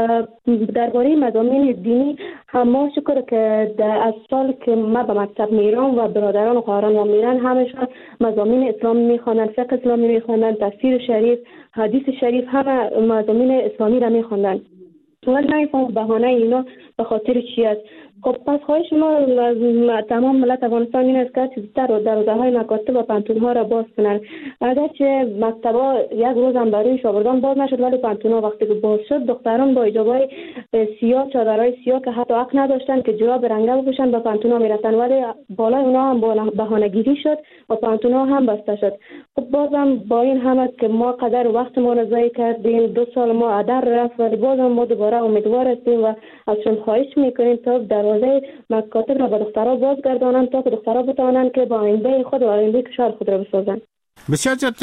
درباره مضامین دینی هم ما شکر که از سال که ما به مکتب میرم و برادران و خواهران ما میرن، همشون مضامین اسلام میخوانن، فقه اسلامی میخوانن، تفسیر شریف، حدیث شریف، همه مضامین اسلامی را میخوندن. ولی نمیفهم بهانه اینا به خاطر چی است. خب پس خواهش ما از تمام ملت افغانستان این است که چیزتر و دروازه های مکاتب و پانتون ها را باز کنن. اگرچه مکتب ها یک روز هم برای شاگردان باز نشد، ولی پانتون ها وقتی که باز شد، دختران با حجاب های سیاه، چادرهای سیاه که حتی حق نداشتن که جوراب رنگه بپوشن به پانتون ها میرفتن، ولی بالای اونا هم بهانه گیری شد و پانتون ها هم بسته شد. خب بازم با این همه که ما قدر وقت ما را ضایع کردیم، دو سال ما عدر رفت، ولی بازم ما دوباره امیدوار هستیم و از شما خواهش میکنیم تا دروازه مکاتب را به دخترها بازگردانند تا که دخترها بتوانند که با آینده خود و آینده کشور خود را بسازند. بسیار زیاد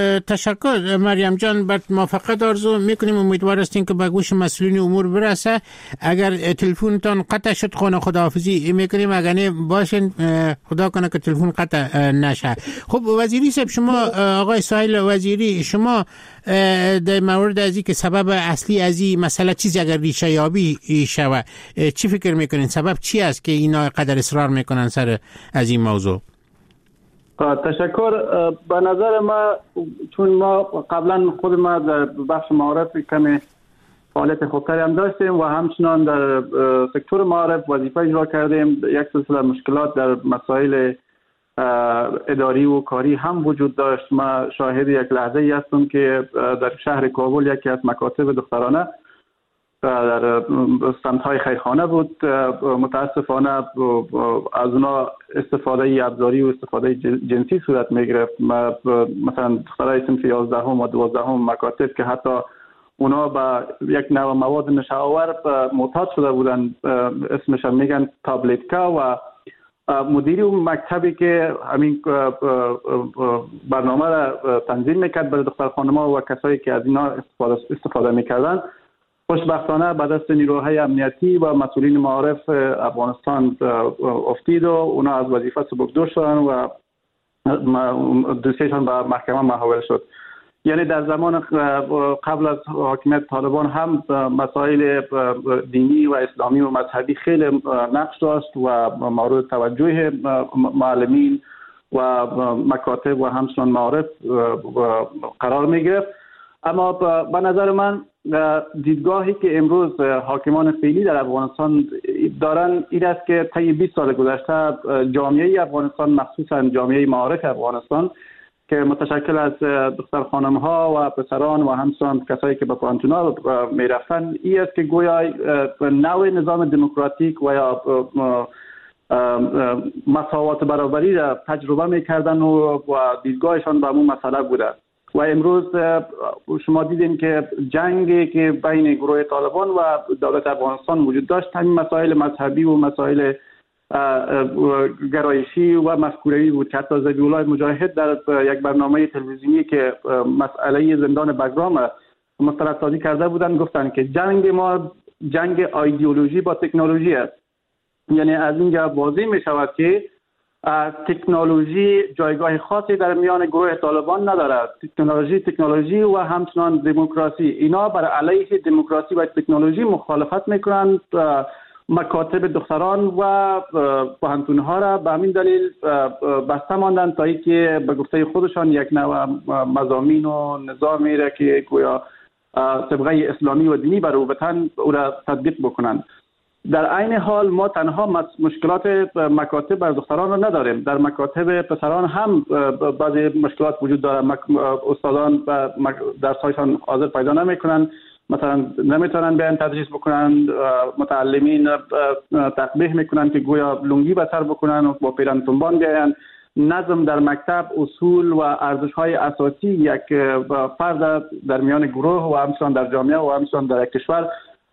تشکر مریم جان، بر موفقیت آرزو میکنیم. امیدوار هستیم که به گوش مسئولین امور برسه. اگر تلفنتان قطع شد خونه خداحافظی میکنیم، اگر نه باشین خدا کنه که تلفن قطع نشه. خب وزیری صاحب، شما آقای سهیل وزیری، شما در مورد از این که سبب اصلی از این مسئله چیزی اگر ریشه یابی شوه، چی فکر میکنین؟ سبب چی است که اینا قدر اصرار میکنن سر از این موضوع؟ تشکر. به نظر ما، چون ما قبلا خود ما در بخش معارف کمی فعالیت خوبتری هم داشتیم و همچنان در سکتور معارف وظیفه اجرا کردیم، یک سلسله مشکلات در مسائل اداری و کاری هم وجود داشت. ما شاهد یک لحظه ای هستم که در شهر کابل یکی از مکاتب دخترانه در سمت‌های خیرخانه بود، متاسفانه از اونا استفاده ابزاری و استفاده جنسی صورت می‌گرفت. مثلا دخترای صنف یازده و دوازده مکاتب که حتی اونا با یک نوع مواد نشاور معتاد شده بودن، اسمش میگن تابلتکا، و مدیری اون مکتبی که همین برنامه را تنظیم میکرد برای دختر خانم‌ها و کسایی که از اینا استفاده استفاده میکردن، خوشبختانه به دست نیروهای امنیتی و مسئولین معارف افغانستان افتید و اونا از وظیفه سبکدور شدن و دوسیشان به محکمه محول شد. یعنی در زمان قبل از حاکمیت طالبان هم مسائل دینی و اسلامی و مذهبی خیلی نقش داشت و مورد توجه معلمین و مکاتب و همچنان معارف قرار می گرفت. اما به نظر من دیدگاهی که امروز حاکمان فعلی در افغانستان دارن این است که طی بیست سال گذشته جامعه افغانستان، مخصوصا جامعه معارف افغانستان که متشکل از دختر خانم ها و پسران و همچنان کسایی که به پانتونا می رفتن، این است که گویا نوع نظام دموکراتیک و یا مساوات برابری را تجربه می کردن و دیدگاهشان به همون مسئله بوده. و امروز شما دیدین که جنگی که بین گروه طالبان و دولت افغانستان وجود داشت، همین مسائل مذهبی و مسائل گرایشی و مفکوره‌ای بود که حتی ذبیح‌الله مجاهد در یک برنامه تلویزیونی که مسئله زندان بگرام مستندسازی کرده بودن گفتن که جنگ ما جنگ ایدئولوژی با تکنولوژی است. یعنی از اینجا واضح می شود که تکنولوژی جایگاه خاصی در میان گروه طالبان ندارد. تکنولوژی تکنولوژی و همچنان دموکراسی، اینا بر علیه دموکراسی و تکنولوژی مخالفت میکنند. مکاتب دختران و پوهنتون‌ها را به همین دلیل بسته ماندن تا اینکه به گفته خودشان یک نوع مضامین و نظامی را که گویا طبقه اسلامی و دینی بر وطن او را تطبیق بکنند. در عین حال ما تنها مشکلات مکاتب بر دختران را نداریم، در مکاتب پسران هم بعضی مشکلات وجود دارد. استادان درس‌هایشان حاضر پیدا نمی‌کنند، مثلا نمیتونن بیان تدریس بکنن، متعلمین تقبیح میکنن که گویا لنگی به سر بکنن و با پیرن تنبان بیان. نظم در مکتب، اصول و ارزش‌های اساسی یک فرد در میان گروه و همچنان در جامعه و همچنان در کشور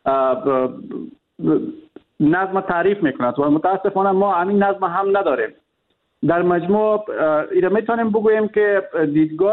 نظم تعریف میکند و متاسفانه ما همین نظم هم نداریم. در مجموع ایره میتونیم بگوییم که دیدگاه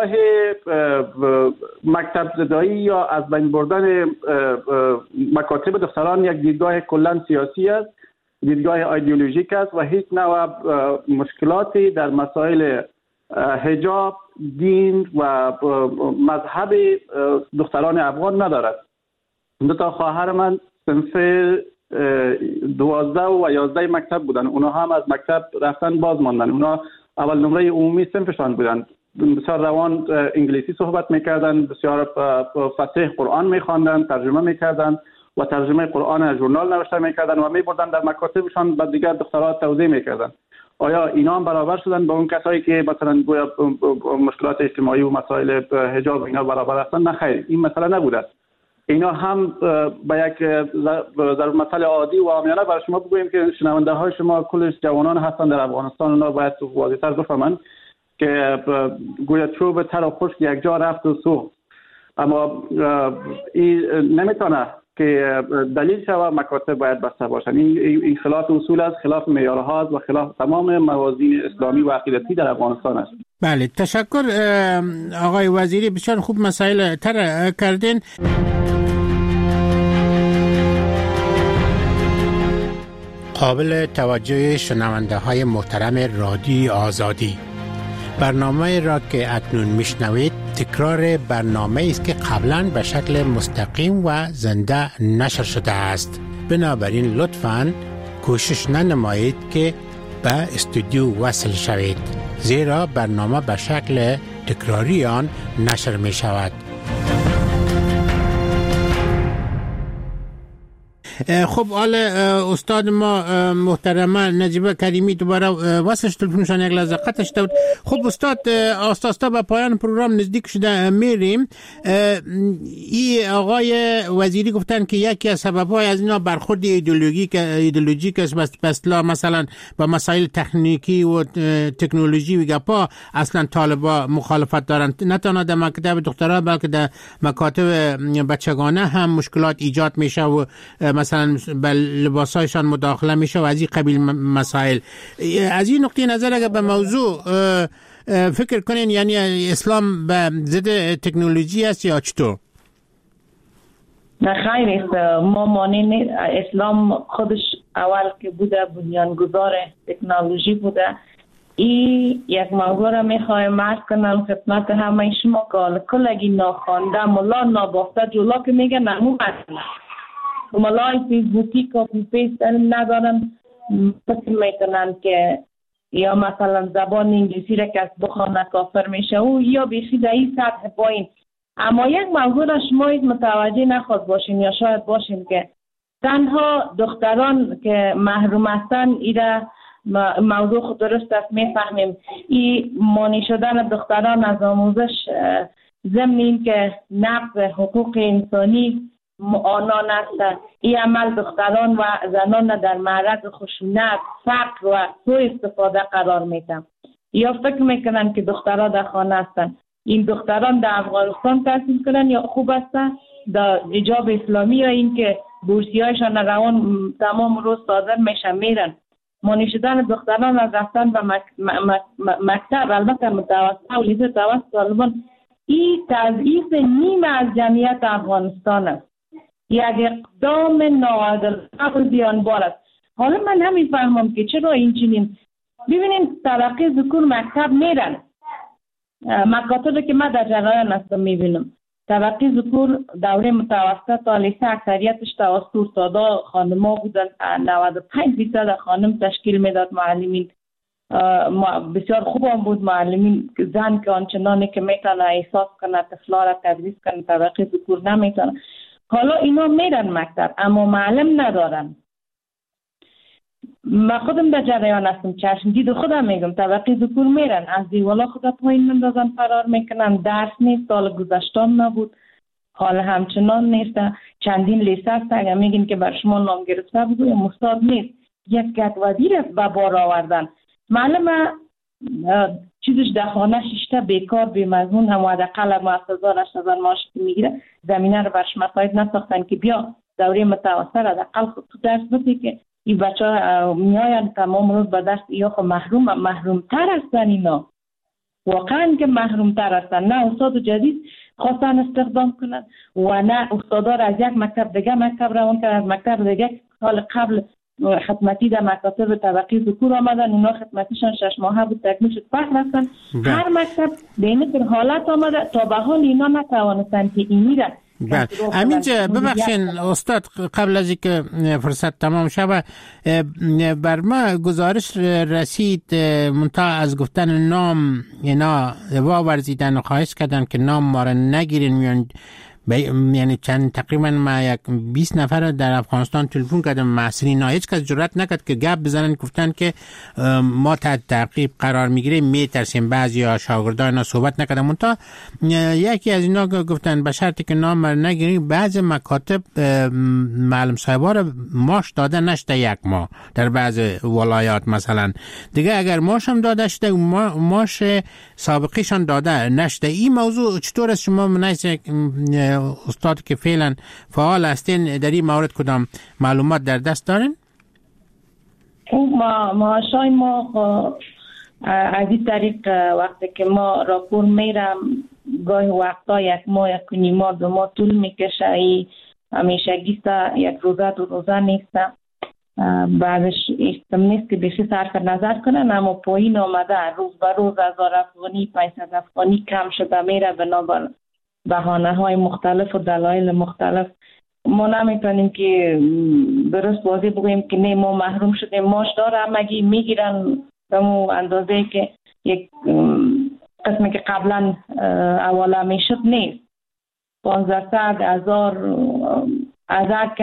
مکتب زدایی یا از بین بردن مکاتب دختران یک دیدگاه کلا سیاسی است، دیدگاه ایدئولوژیک است و هیچ نوع مشکلاتی در مسائل حجاب، دین و مذهب دختران افغان ندارد. دو تا خواهر من صنف دوازده و یازده مکتب بودن، اونا هم از مکتب رفتن باز ماندن. اونا اول نمره عمومی صنفشان بودن، بسیار روان انگلیسی صحبت میکردن، بسیار فصیح قرآن میخواندن، ترجمه میکردن و ترجمه قرآن ژورنال نوشته میکردن و میبردن در مکاتبشان به دیگر دخترها توضیح میکردن. آیا اینا هم برابر شدن با اون کسایی که مثلا گویا مشکلات اجتماعی و مسائل حجاب اینا برابر هستن؟ نه خیر، این مسئله نبوده. اینا هم به یک در مسئله عادی و عامیانه برای شما بگوییم که شنونده های شما کلش جوانان هستن در افغانستان، اونا باید واضح‌تر بفهمن که گویا چوب تر و خشک یک جا رفت و سوخت، اما این نمیتونه که دلیل شود مکاتب باید بسته باشن. این این خلاف اصول است، خلاف معیارها است و خلاف تمام موازین اسلامی و عقیدتی در افغانستان است. بله، تشکر آقای وزیری، بسیار خوب مسائل طرح کردین. قابل توجه شنونده های محترم رادیو آزادی، برنامه را که اکنون میشنوید تکرار برنامه است که قبلا به شکل مستقیم و زنده نشر شده است. بنابراین لطفاً کوشش ننمایید که به استودیو وصل شوید، زیرا برنامه به شکل تکراری آن نشر می شود. خب حال استاد ما محترمه نجیبه کریمی دوباره واسش تلفنشان یک لحظه قطعش داد. خب استاد آستا آستا به پایان پروگرام نزدیک شده میریم. این آقای وزیری گفتن که یکی از سبب‌های از اینا برخورد ایدئولوژیک ایدئولوژیک است، بس اصلا مثلا با مسائل تکنیکی و تکنولوژی و گپا اصلا طالبا مخالفت دارن، نه تنها در مکتب دخترها بلکه در مکاتب بچگانه هم مشکلات ایجاد میشه و مثلا به لباسایشان مداخله میشه و از این قبیل مسائل. از این نقطه نظر اگر به موضوع فکر کنین، یعنی اسلام به ضد تکنولوژی است یا چطور؟ نه خیر است. ما مانع اسلام خودش اول که بوده بنیانگذار تکنولوژی بوده. این یک موضوع را میخوایم عرض کنم خدمت همه شما که کلگی ناخوانده ملا نابافته جلو که میگه نمو مثلا ملای فیسبوکی کافی پیست ندارن، فکر میکنن که یا مثلا زبان انگلیسی را که از بخوانه کافر میشه و یا بیشی در این سطح پایین. اما یک موضوع را شما متوجه نخواست باشین یا شاید باشین که تنها دختران که محروم هستن ایره موضوع خود درست است میفهمیم. این مانع شدن دختران از آموزش ضمن این که نقض حقوق انسانی آنان است. این عمل دختران و زنان در معرض خشونت، فقر و سوء استفاده قرار میدن. یا فکر میکنن که دختران در خانه هستن. این دختران در افغانستان تحصیل کنن یا خوب هستن در حجاب اسلامی یا این که بورسیهایشان روان تمام روز صادر میشن میرن. مانع شدن دختران از رفتن به مک... مک... مکتب البته متوسط و لیسه توسط طالبان این تضعیف نیم از جمعیت افغانستان است. یک اقدام ناعادل و زیانبار است. حالا من نمیفهمم که چرا این چنین. ببینید طبقه ذکور مکتب میرن، مکاتبی که من در جریان هستم میبینم طبقه ذکور دوره متوسط تا لیسه اکثریتش توسط استادا خانما بودن. نود و پنج درصد خانم تشکیل میداد. معلمین بسیار خوب هم بود. معلمین زن که آنچنانی که میتونه احساس کنه طفلا را تدریس کنه طبقه ذکور نمیتونه. حالا اینا میرن مکتب اما معلم ندارن. من خودم در جریان هستم، چشم دید خودم میگم طبقه ذکور میرن از دیوالا خدا پایین مندازن فرار میکنن. درس نیست، سال گذشتان نبود، حال همچنان نیست. چندین لیسه است اگر میگین که بر شما نام گرفته بگویم استاد نیست. یک گدوادی را به بار آوردن. معلم چیزش در خانه شیشته بیکار بی مضمون هم حداقل ما هفت هزار هشت هزار معاش میگیره، زمینه رو برش مساعد نساختن که بیا دوره متوسط حداقل خود تو درس بدی که این بچه ها میاین تمام روز به درس. یا خب محروم محروم تر هستن اینا، واقعا که محروم تر هستن. نه استاد جدید خواستن استخدام کنن و نه استادا را از یک مکتب دیگه مکتب روان کردن. از مکتب دیگه سال قبل خدمتی در مکاتب طبقه ذکور آمدن، اونا خدمتیشان شش ماهه بود تکمیل شد فخر هستن. هر مکتب به این حالت آمده تا به حال اینا نتوانستن که اینی را بله. همینجا ببخشین استاد قبل از اینکه فرصت تمام شود بر ما گزارش رسید منتها از گفتن نام اینا واورزیدن و خواهش کردن که نام ما را نگیرین. یعنی چند تقریبا ما یک بیست نفر در افغانستان تلفن کردم مسئولی نه هیچ کس جرئت نکرد که گپ بزنن. گفتن که ما تحت تعقیب قرار میگیریم میترسیم. بعضیا شاگردان اینا صحبت نکردن منتها یکی از اینا گفتن به شرطی که نام نگیریم بعض مکاتب معلم صاحبا رو ماش داده نشده یک ماه در بعض ولایات مثلا دیگه اگر ماش هم داده شده ماش سابقیشان داده نشده. این موضوع چطور است شما مناسب استاد که فعلا فعال هستین در این مورد کدام معلومات در دست دارین؟ ما معاشای ما از این طریق وقتی که ما راپور میرم گاهی وقتا یک ماه یک نیمه دو ماه طول میکشه. ای همیشه گیسته یک روزه دو روزه نیسته. بعدش ایستم نیست که بیشی صرف نظر کنن اما پایین آمده روز به روز هزار افغانی پانصد افغانی کم شده میره بنابر بهانه های مختلف و دلایل مختلف. ما نمیتونیم که درست واضح بگوییم که نه ما محروم شدیم. ماش داره همگی میگیرن به مو اندازه که یک قسمی که قبلا اولا میشد نیست. پانزده صد هزار از هر کس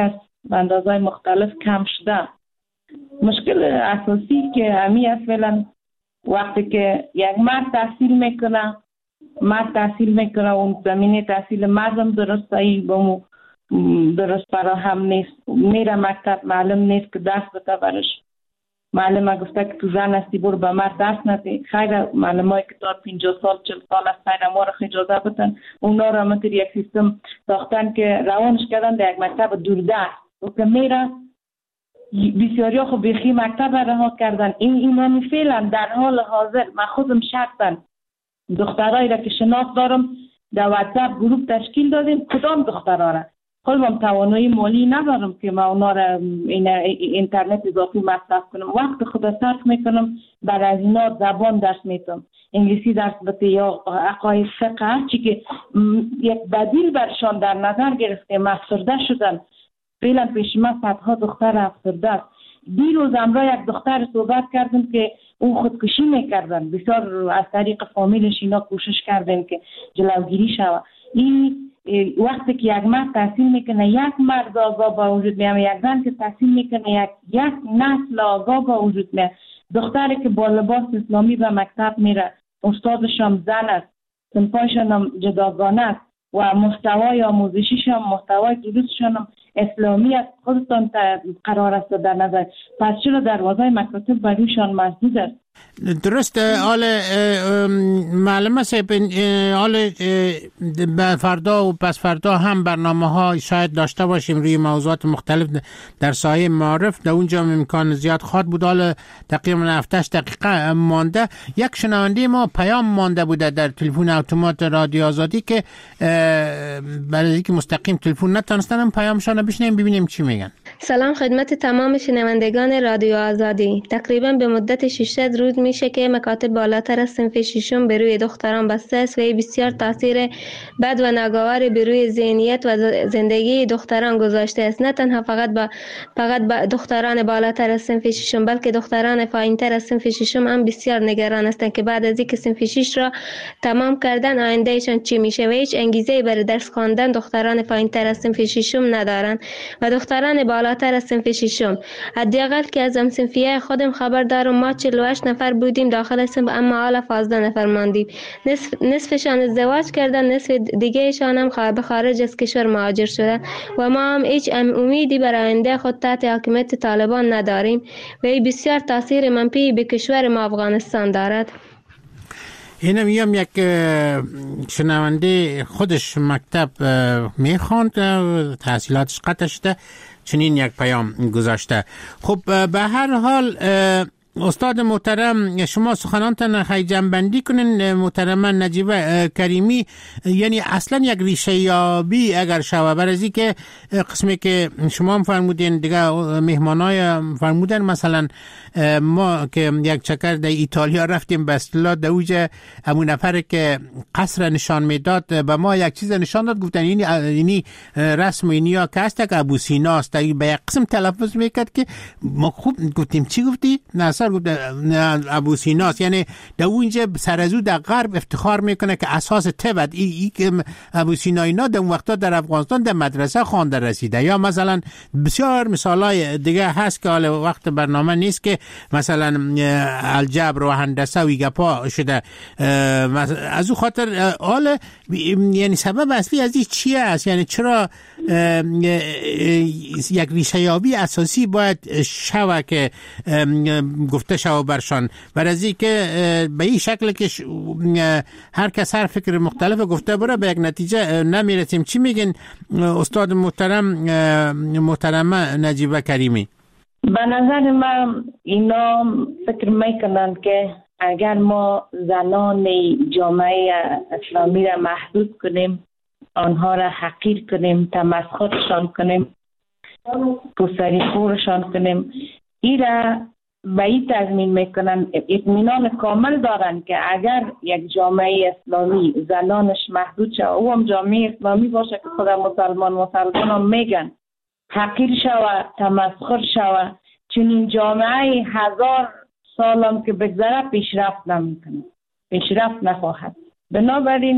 به اندازهای مختلف کم شده. مشکل اساسی که همی است فعلا وقتی که یک مرد تحصیل میکنه مرد تحصیل میکنه اون زمینه تحصیل مردم درستایی به مو درست فراهم نیست، میره مکتب معلم نیست که درس بده برش. معلم گفته که تو زن هستی برو به مرد درس نده. خیر معلم های که دار پنجاه سال چل سال است خیر ما را اجازه بدن اونا را مثل یک سیستم ساختن که روانش کردن در یک مکتب دوردست و که میره بسیاری ها خب بیخی مکتب رها کردن. این ایمانی فعلا در حال حاضر من خودم شخصا دخترایی را که شناخت دارم در واتساپ گروپ تشکیل دادیم. کدام دخترها را خودم توانایی مالی ندارم که ما اونا را این اینترنت اضافی مصرف کنم. وقت خود صرف میکنم بر از اینا زبان درس میتونم، انگلیسی درس بده یا عقاید فقه چی که یک بدیل برشان در نظر گرفتیم. افسرده شدن فعلا پیش ما صدها دختر افسرده است. دیروز امرا یک دختر صحبت کردم که اون خودکشی میکردن. بسیار از طریق فامیلش اینا کوشش کردن که جلوگیری شود. این وقتی که یک مرد تحصیل میکنه یک مرد آگاه با وجود میاد، یک زن که تحصیل میکنه یک یک نسل آگاه با وجود میاد. دختری که با لباس اسلامی به مکتب میره استادش هم زن است، صنفایشان هم جداگانه است و محتوای آموزشیش هم محتوای دروسشان هم اسلامی است. خودتان قرار است در نظر، پس چرا دروازه مکاتب برویشان مسدود است؟ درست. آل معلومه سیب آل فردا و پس فردا هم برنامه ها شاید داشته باشیم روی موضوعات مختلف در سایه معارف. در اونجا امکان زیاد خواهد بود. حالا تقریبا هفتش دقیقه مانده. یک شنونده ما پیام مانده بوده در تلفن اتومات رادیو آزادی که برای اینکه مستقیم تلفن نتونستن پیامشون بشنیم ببینیم چی میگن. سلام خدمت تمام شنوندگان رادیو آزادی. تقریبا به مدت ششصد روز میشه که مکاتب بالاتر از صنف ششم به روی دختران بسته است و بسیار تاثیر بد و ناگوار به روی ذهنیت و زندگی دختران گذاشته است. نه تنها فقط با فقط با دختران بالاتر از صنف ششم بلکه دختران پایینتر از صنف ششم هم بسیار نگران هستند که بعد از اینکه صنف شش را تمام کردن آیندهشان چی میشه و هیچ انگیزه‌ای برای درس خواندن دختران پایینتر از صنف ششم ندارند و دختران بالاتر از صنف ششم حداقل که از هم صنفیه خودم خبر دارم ما چهل و هشت نفر بودیم داخل صنف اما حالا پانزده نفر ماندیم. نصف نصفشان ازدواج کردن، نصف دیگهشان هم به خارج از کشور مهاجر شدن و ما هم هیچ امیدی برای آینده خود تحت حاکمیت طالبان نداریم و این بسیار تاثیر منفی به کشور ما افغانستان دارد. اینم میام یک شنونده خودش مکتب میخواند، تحصیلاتش قطع شده، چنین یک پیام گذاشته. خب به هر حال استاد محترم شما سخنانتان خیلی جنبندی کنین محترم نجیبه کریمی، یعنی اصلا یک ریشه یابی اگر شوه برای که قسمی که شما هم فرمودین دیگه مهمانای فرمودن مثلا ما که یک چکر در ایتالیا رفتیم به اصطلاح در اوج همون نفر که قصر نشان میداد به ما یک چیز نشان داد، گفتن اینی اینی رسم اینیا که هست که ابو سیناست، به یک قسم تلفظ میکرد که ما خوب گفتیم چی گفتی؟ نه گفت ابو سیناست، یعنی در اونجا سر از او در غرب افتخار میکنه که اساس تبت ای, ای که ابو سینا اینا در اون وقتا در افغانستان در مدرسه خوانده رسیده. یا مثلا بسیار مثالای دیگه هست که حالا وقت برنامه نیست که مثلا الجبر و هندسه و گپا شده. از او خاطر حالا یعنی سبب اصلی از این چیه است؟ یعنی چرا یک ریشه یابی اساسی باید شوه که گفته شو برشان برای که به این شکل که هر کس هر فکر مختلف گفته بره به یک نتیجه نمیرسیم. چی میگن استاد محترم محترم نجیبه کریمی؟ به نظر من اینا فکر میکنن که اگر ما زنان جامعه اسلامی را محدود کنیم، آنها را حقیر کنیم، تمسخرشان کنیم، پوسری خورشان کنیم، این را به این تضمین میکنن، اطمینان کامل دارن که اگر یک جامعه اسلامی زنانش محدود شد او هم جامعه اسلامی باشه که خود مسلمان مسلمان هم میگن حقیر شود، تمسخر شود، چنین جامعه هزار سالم که بگذره پیشرفت نمیکنه، پیشرفت نخواهد. بنابراین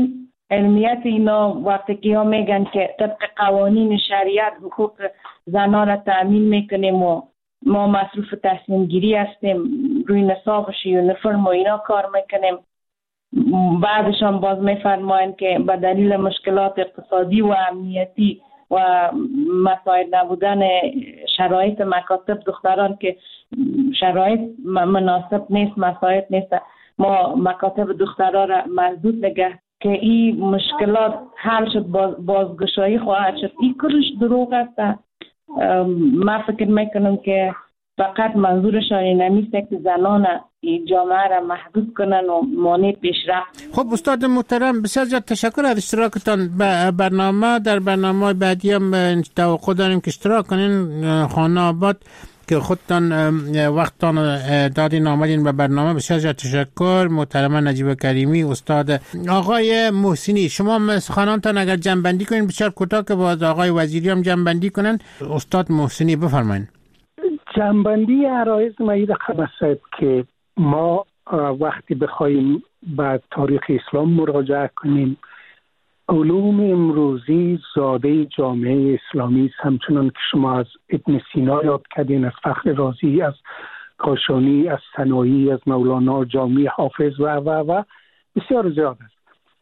علمیت اینا وقتی که ها میگن که طبق قوانین شریعت حقوق زنان را تأمین میکنیم و ما مصروف تصمیم گیری هستیم، روی نصابش یونیفرم و اینا کار میکنیم، بعدشان باز میفرمایند که به دلیل مشکلات اقتصادی و امنیتی و مساعد نبودن شرایط مکاتب دختران که شرایط مناسب نیست، مساعد نیست، ما مکاتب دختران را محدود نگه که این مشکلات حل شد، باز بازگشایی خواهد شد. این کلش دروغ است. من فکر میکنم که فقط منظورشان این نیست که زنان جامعه را محدود کنن و مانع پیشرفت. خب استاد محترم، بسیار زیاد تشکر از اشتراکتان به برنامه. در برنامه بعدی هم توقع داریم که اشتراک کنین. خانه آباد که خودتان وقتتان دادین آمدین به برنامه، بسیار زیاد تشکر. محترمه نجیبه کریمی، استاد. آقای محسنی، شما سخنانتان اگر جمع‌بندی کنین بسیار کوتاه که باز آقای وزیری هم جمع‌بندی کنن. استاد محسنی بفرمایید. جمع‌بندی عرایض ما این رقم است که ما وقتی بخوایم به تاریخ اسلام مراجعه کنیم، علوم امروزی زاده جامعه اسلامی است، همچنان که شما از ابن سینا یاد کردین، از فخر رازی، از کاشانی، از ثنایی، از مولانا، جامی، حافظ و و و بسیار زیاد است.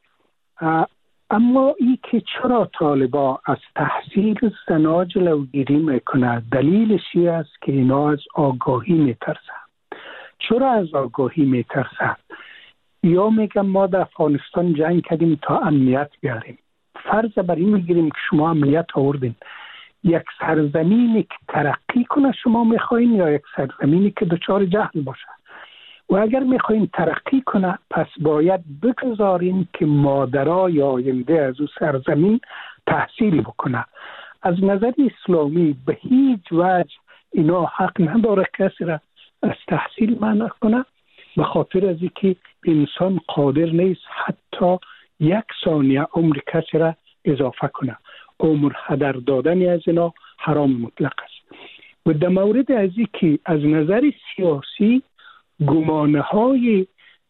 اما ای که چرا طالبا از تحصیل زنا جلوگیری میکنه، دلیلش این است که اینا از آگاهی میترسن. چرا از آگاهی میترسن؟ یا میگم ما در افغانستان جنگ کردیم تا امنیت بیاریم. فرض بر این میگیریم که شما امنیت آوردین. یک سرزمینی که ترقی کنه شما میخواین یا یک سرزمینی که دچار جهل باشه؟ و اگر میخواین ترقی کنه پس باید بگذارین که مادرای آینده از او سرزمین تحصیل بکنه. از نظر اسلامی به هیچ وجه اینا حق نداره کسی را از تحصیل منع کنه، به خاطر از اینکه انسان قادر نیست حتی یک ثانیه عمر کسی را اضافه کنه. عمر هدر دادن از اینا حرام مطلق است. و در مورد از اینکه از نظر سیاسی گمانه های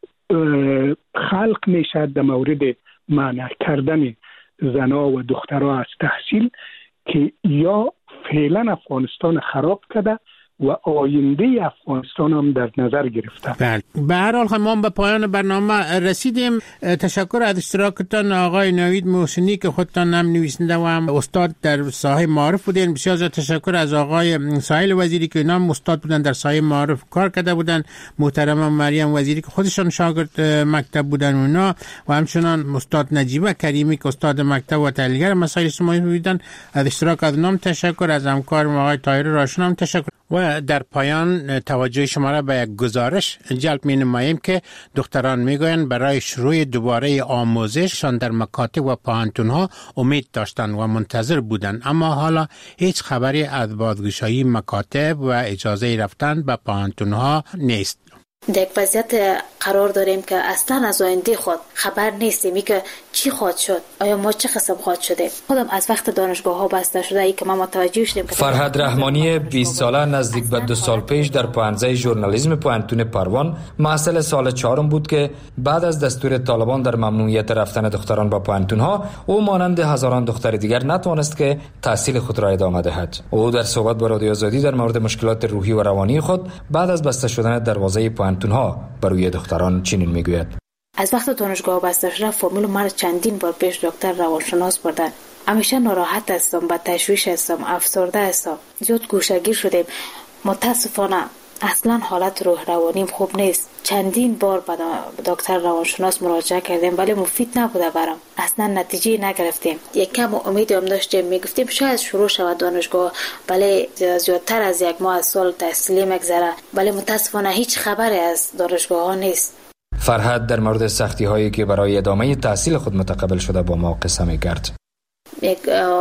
خلق میشد در مورد منع کردن زنا و دخترها از تحصیل که یا فعلا افغانستان خراب کرده و آینده افغانستان هم در نظر گرفته. بله. به هر حال ما به پایان برنامه رسیدیم. تشکر از اشتراکتان آقای نوید محسنی که خودتان هم نویسنده و هم استاد در ساحه معارف بودین. بسیار زیاد تشکر از آقای سهیل وزیری که اینا هم استاد بودن، در ساحه معارف کار کرده بودن. محترمه مریم وزیری که خودشان شاگرد مکتب بودن اونا، و همچنان استاد نجیبه کریمی که استاد مکتب و تحلیلگر مسائل اجتماعی بودن. از اشتراک از نام تشکر. از همکار آقای طاهر راشن هم تشکر. و در پایان توجه شما را به یک گزارش جلب می نماییم که دختران می گویند برای شروع دوباره آموزششان در مکاتب و پوهنتون‌ها امید داشتند و منتظر بودند، اما حالا هیچ خبری از بازگشایی مکاتب و اجازه رفتن به پوهنتون‌ها نیست. در یک وضعیت قرار داریم که اصلا از آینده خود خبر نیستیم که چی خواهد شد، آیا ما چه قسم خواهد شده. خودم از وقت دانشگاه ها بسته شده ای که ما متوجه شدیم. فرهاد رحمانی بیست ساله نزدیک به دو سال پیش در پوهنځی ژورنالیسم پوهنتون پروان محصل سال چهارم بود که بعد از دستور طالبان در ممنوعیت رفتن دختران به پوهنتون ها، او مانند هزاران دختر دیگر نتوانست که تحصیل خود را ادامه دهد. او در صحبت با رادیو آزادی در مورد مشکلات روحی و روانی خود بعد از بسته شدن دروازه پوهنتون ها برای دختران چنین میگوید: از وقت دانشگاه بسته شده فرمول مرا چندین بار پیش دکتر روانشناس بردن. همیشه ناراحت هستم، با تشویش هستم، افسرده هستم، زیاد گوشه‌گیر شدیم. متاسفانه اصلا حالت روح روانیم خوب نیست. چندین بار به دکتر روانشناس مراجعه کردیم ولی مفید نبوده برام. اصلا نتیجه نگرفتیم. یک کم امید هم داشتیم، میگفتیم شاید شروع شود دانشگاه، ولی زیادتر از یک ماه از سال تحصیلی میگذره، ولی متاسفانه هیچ خبری از دانشگاه ها نیست. فرهاد در مورد سختی هایی که برای ادامه تحصیل خود متقبل شده با ما قصه می‌کرد. یک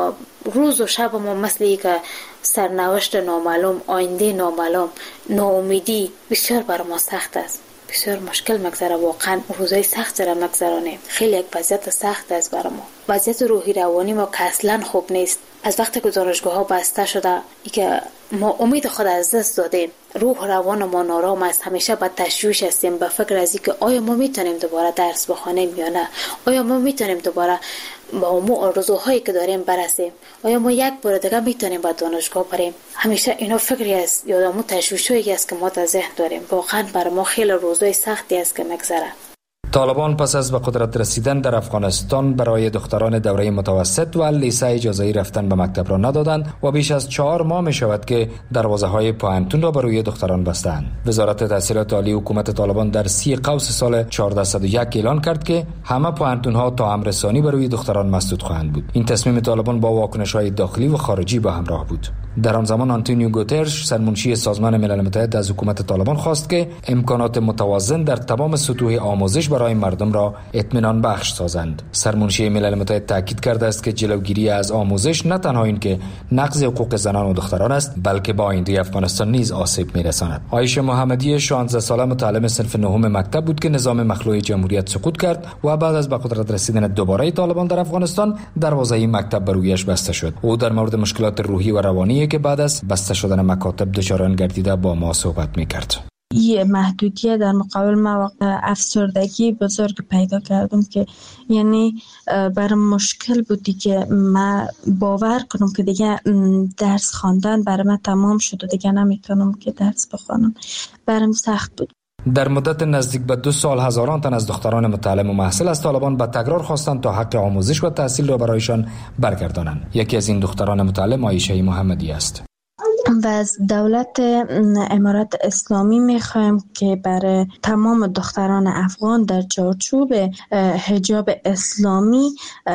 روز و شب ما مثل که سرنوشت نامعلوم، آینده نامعلوم، ناامیدی بسیار بر ما سخت است. بسیار مشکل مگذره، واقعا روزای سخت را مگذرانیم. خیلی یک وضعیت سخت است برای ما. وضعیت روحی روانی ما که اصلا خوب نیست. از وقتی که دانشگاه ها بسته شده ای که ما امید خود از دست دادیم، روح و روان ما نارام است، همیشه با تشویش هستیم، به فکر از اینکه آیا ما میتونیم دوباره درس بخوانیم یا نه، آیا ما میتونیم دوباره با اون آرزوهایی که داریم برسیم، آیا ما یک بار دیگه میتونیم با دانشگاه بریم. همیشه اینا فکری است یا همون تشویشایی است که ما در ذهن داریم. واقعا برای ما خیلی روزای سختی است که میگذره. طالبان پس از به قدرت رسیدن در افغانستان برای دختران دوره متوسط و لیسه اجازه رفتن به مکتب را ندادند و بیش از چهار ماه می شود که دروازه های پوهنتون را برای دختران بستند. وزارت تحصیلات عالی حکومت طالبان در سی قوس سال چهارصد و یک اعلان کرد که همه پوهنتون ها تا امر ثانی برای دختران مسدود خواهند بود. این تصمیم طالبان با واکنش های داخلی و خارجی با همراه بود. در آن زمان آنتونیو گوترش سرمنشی سازمان ملل متحد از حکومت طالبان خواست که امکانات متوازن در تمام سطوح آموزش برای مردم را اطمینان بخش سازند. سرمنشی ملل متحد تاکید کرده است که جلوگیری از آموزش نه تنها این که نقض حقوق زنان و دختران است، بلکه با آینده افغانستان نیز آسیب میرساند. عایشه محمدی شانزده ساله متعلم صنف نهم مکتب بود که نظام مخلوع جمهوریت سقوط کرد و بعد از به قدرت رسیدن دوباره طالبان در افغانستان دروازه مکتب بر رویش بسته شد. او در مورد مشکلات روحی و روانی که بعد از بسته شدن مکاتب دچار گردیده با ما صحبت می‌کرد. یه محدودیت در مقابل مواقع افسردگی بزرگ پیدا کردم که یعنی برام مشکل بودی که من باور کنم که دیگه درس خواندن برای من تمام شد و دیگه نمیتونم که درس بخوانم. برام سخت بود. در مدت نزدیک به دو سال هزاران تن از دختران متعلم و محصل از طالبان به تکرار خواستند تا حق آموزش و تحصیل را برایشان برگردانند. یکی از این دختران متعلم عایشه محمدی است. و از دولت امارات اسلامی میخوایم که برای تمام دختران افغان در چارچوب حجاب اسلامی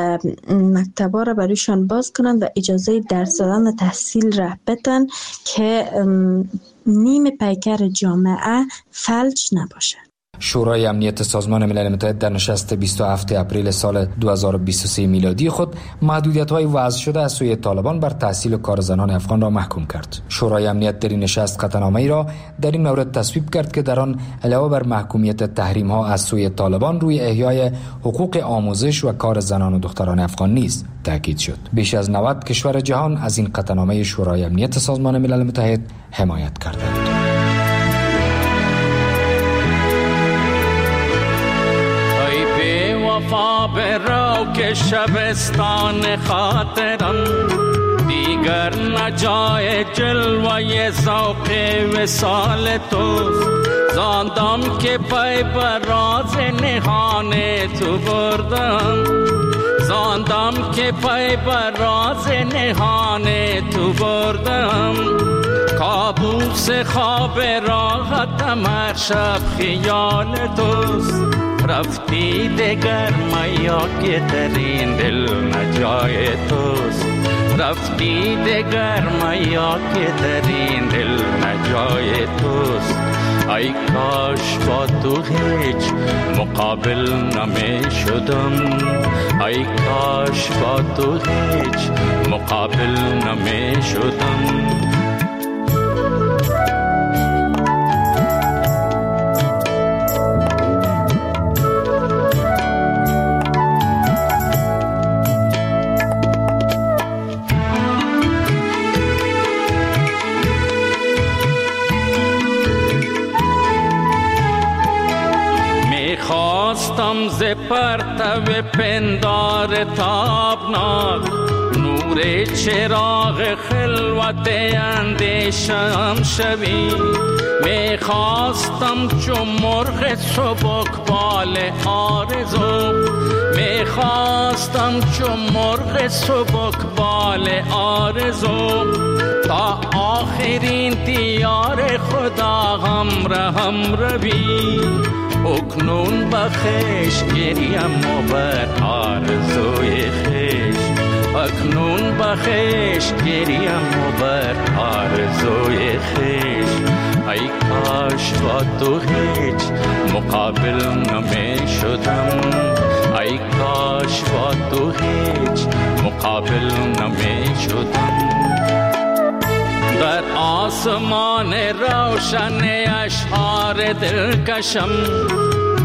مکتبا را برایشان باز کنند و اجازه درس دادن و تحصیل را بدن که نیم پیکر جامعه فلج نباشه. شورای امنیت سازمان ملل متحد در نشست بیست و هفتم اپریل سال دو هزار و بیست و سه میلادی خود محدودیت‌های وضع شده از سوی طالبان بر تحصیل و کار زنان افغان را محکوم کرد. شورای امنیت در این نشست قطعنامه‌ای را در این مورد تصویب کرد که در آن علاوه بر محکومیت تحریم‌ها از سوی طالبان روی احیای حقوق آموزش و کار زنان و دختران افغان نیز تاکید شد. بیش از نود کشور جهان از این قطعنامه شورای امنیت سازمان ملل متحد حمایت کردند. وفا برو که شبستان خاطرم دیگر نجای جلوه ذوق وصال توست. زاندم که پای بر راز نهان تو بردم، زاندم که پای بر راز نهان تو بردم. کابوس خواب راحتم هر شب خیال توست. رفتی دگر میا که در این دل نجای توست. رفتی دگر میا که در این دل نجای توست. ای کاش با تو هیچ مقابل نمی شدم. ای کاش با تو هیچ مقابل نمی شدم. خواستم ز پرتو پندار تابناک نور چراغ خلوت اندیشم شوی. می خواستم چون مرغ سبک بال آرزو، می خواستم چون مرغ سبک بال آرزو. تا آخرین دیار خدا همراهم روی. اکنون بخش گریم و بر آرزوی خیش. اکنون بخش گریم و بر آرزوی خیش. ای کاش با تو هیچ مقابل نمی شدم. ای کاش با تو هیچ مقابل نمی شدم. در آسمان روشن اشعار دلکشم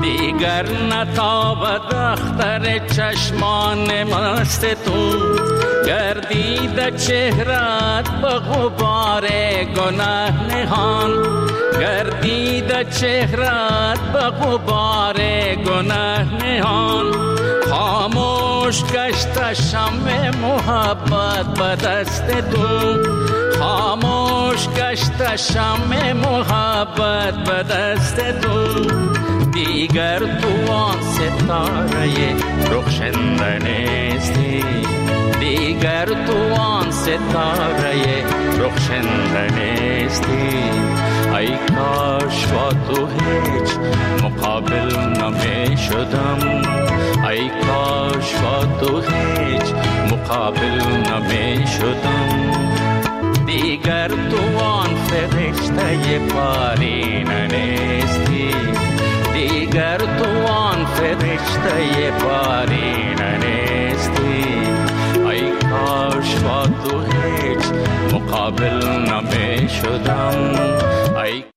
دیگر نتابد اختر چشمان مست تو، گردید چهرت به غبار گناه نهان، گردید چهرت به غبار گناه نهان. خاموش گشت شمع محبت به دست تو، خاموش گشت شمع محبت به دست تو. دیگر تو آن ستاره رخشنده نیستی، دیگر تو آن ستاره رخشنده نیستی. ای کاش با تو هیچ مقابل نمی شدم، ای کاش با تو هیچ مقابل نمی شدم. دیگر تو آن فرشته پارینه نیستی، دیگر تو آن فرشته پارینه نیستی. ای کاش با تو هیچ مقابل نمی شدم، ای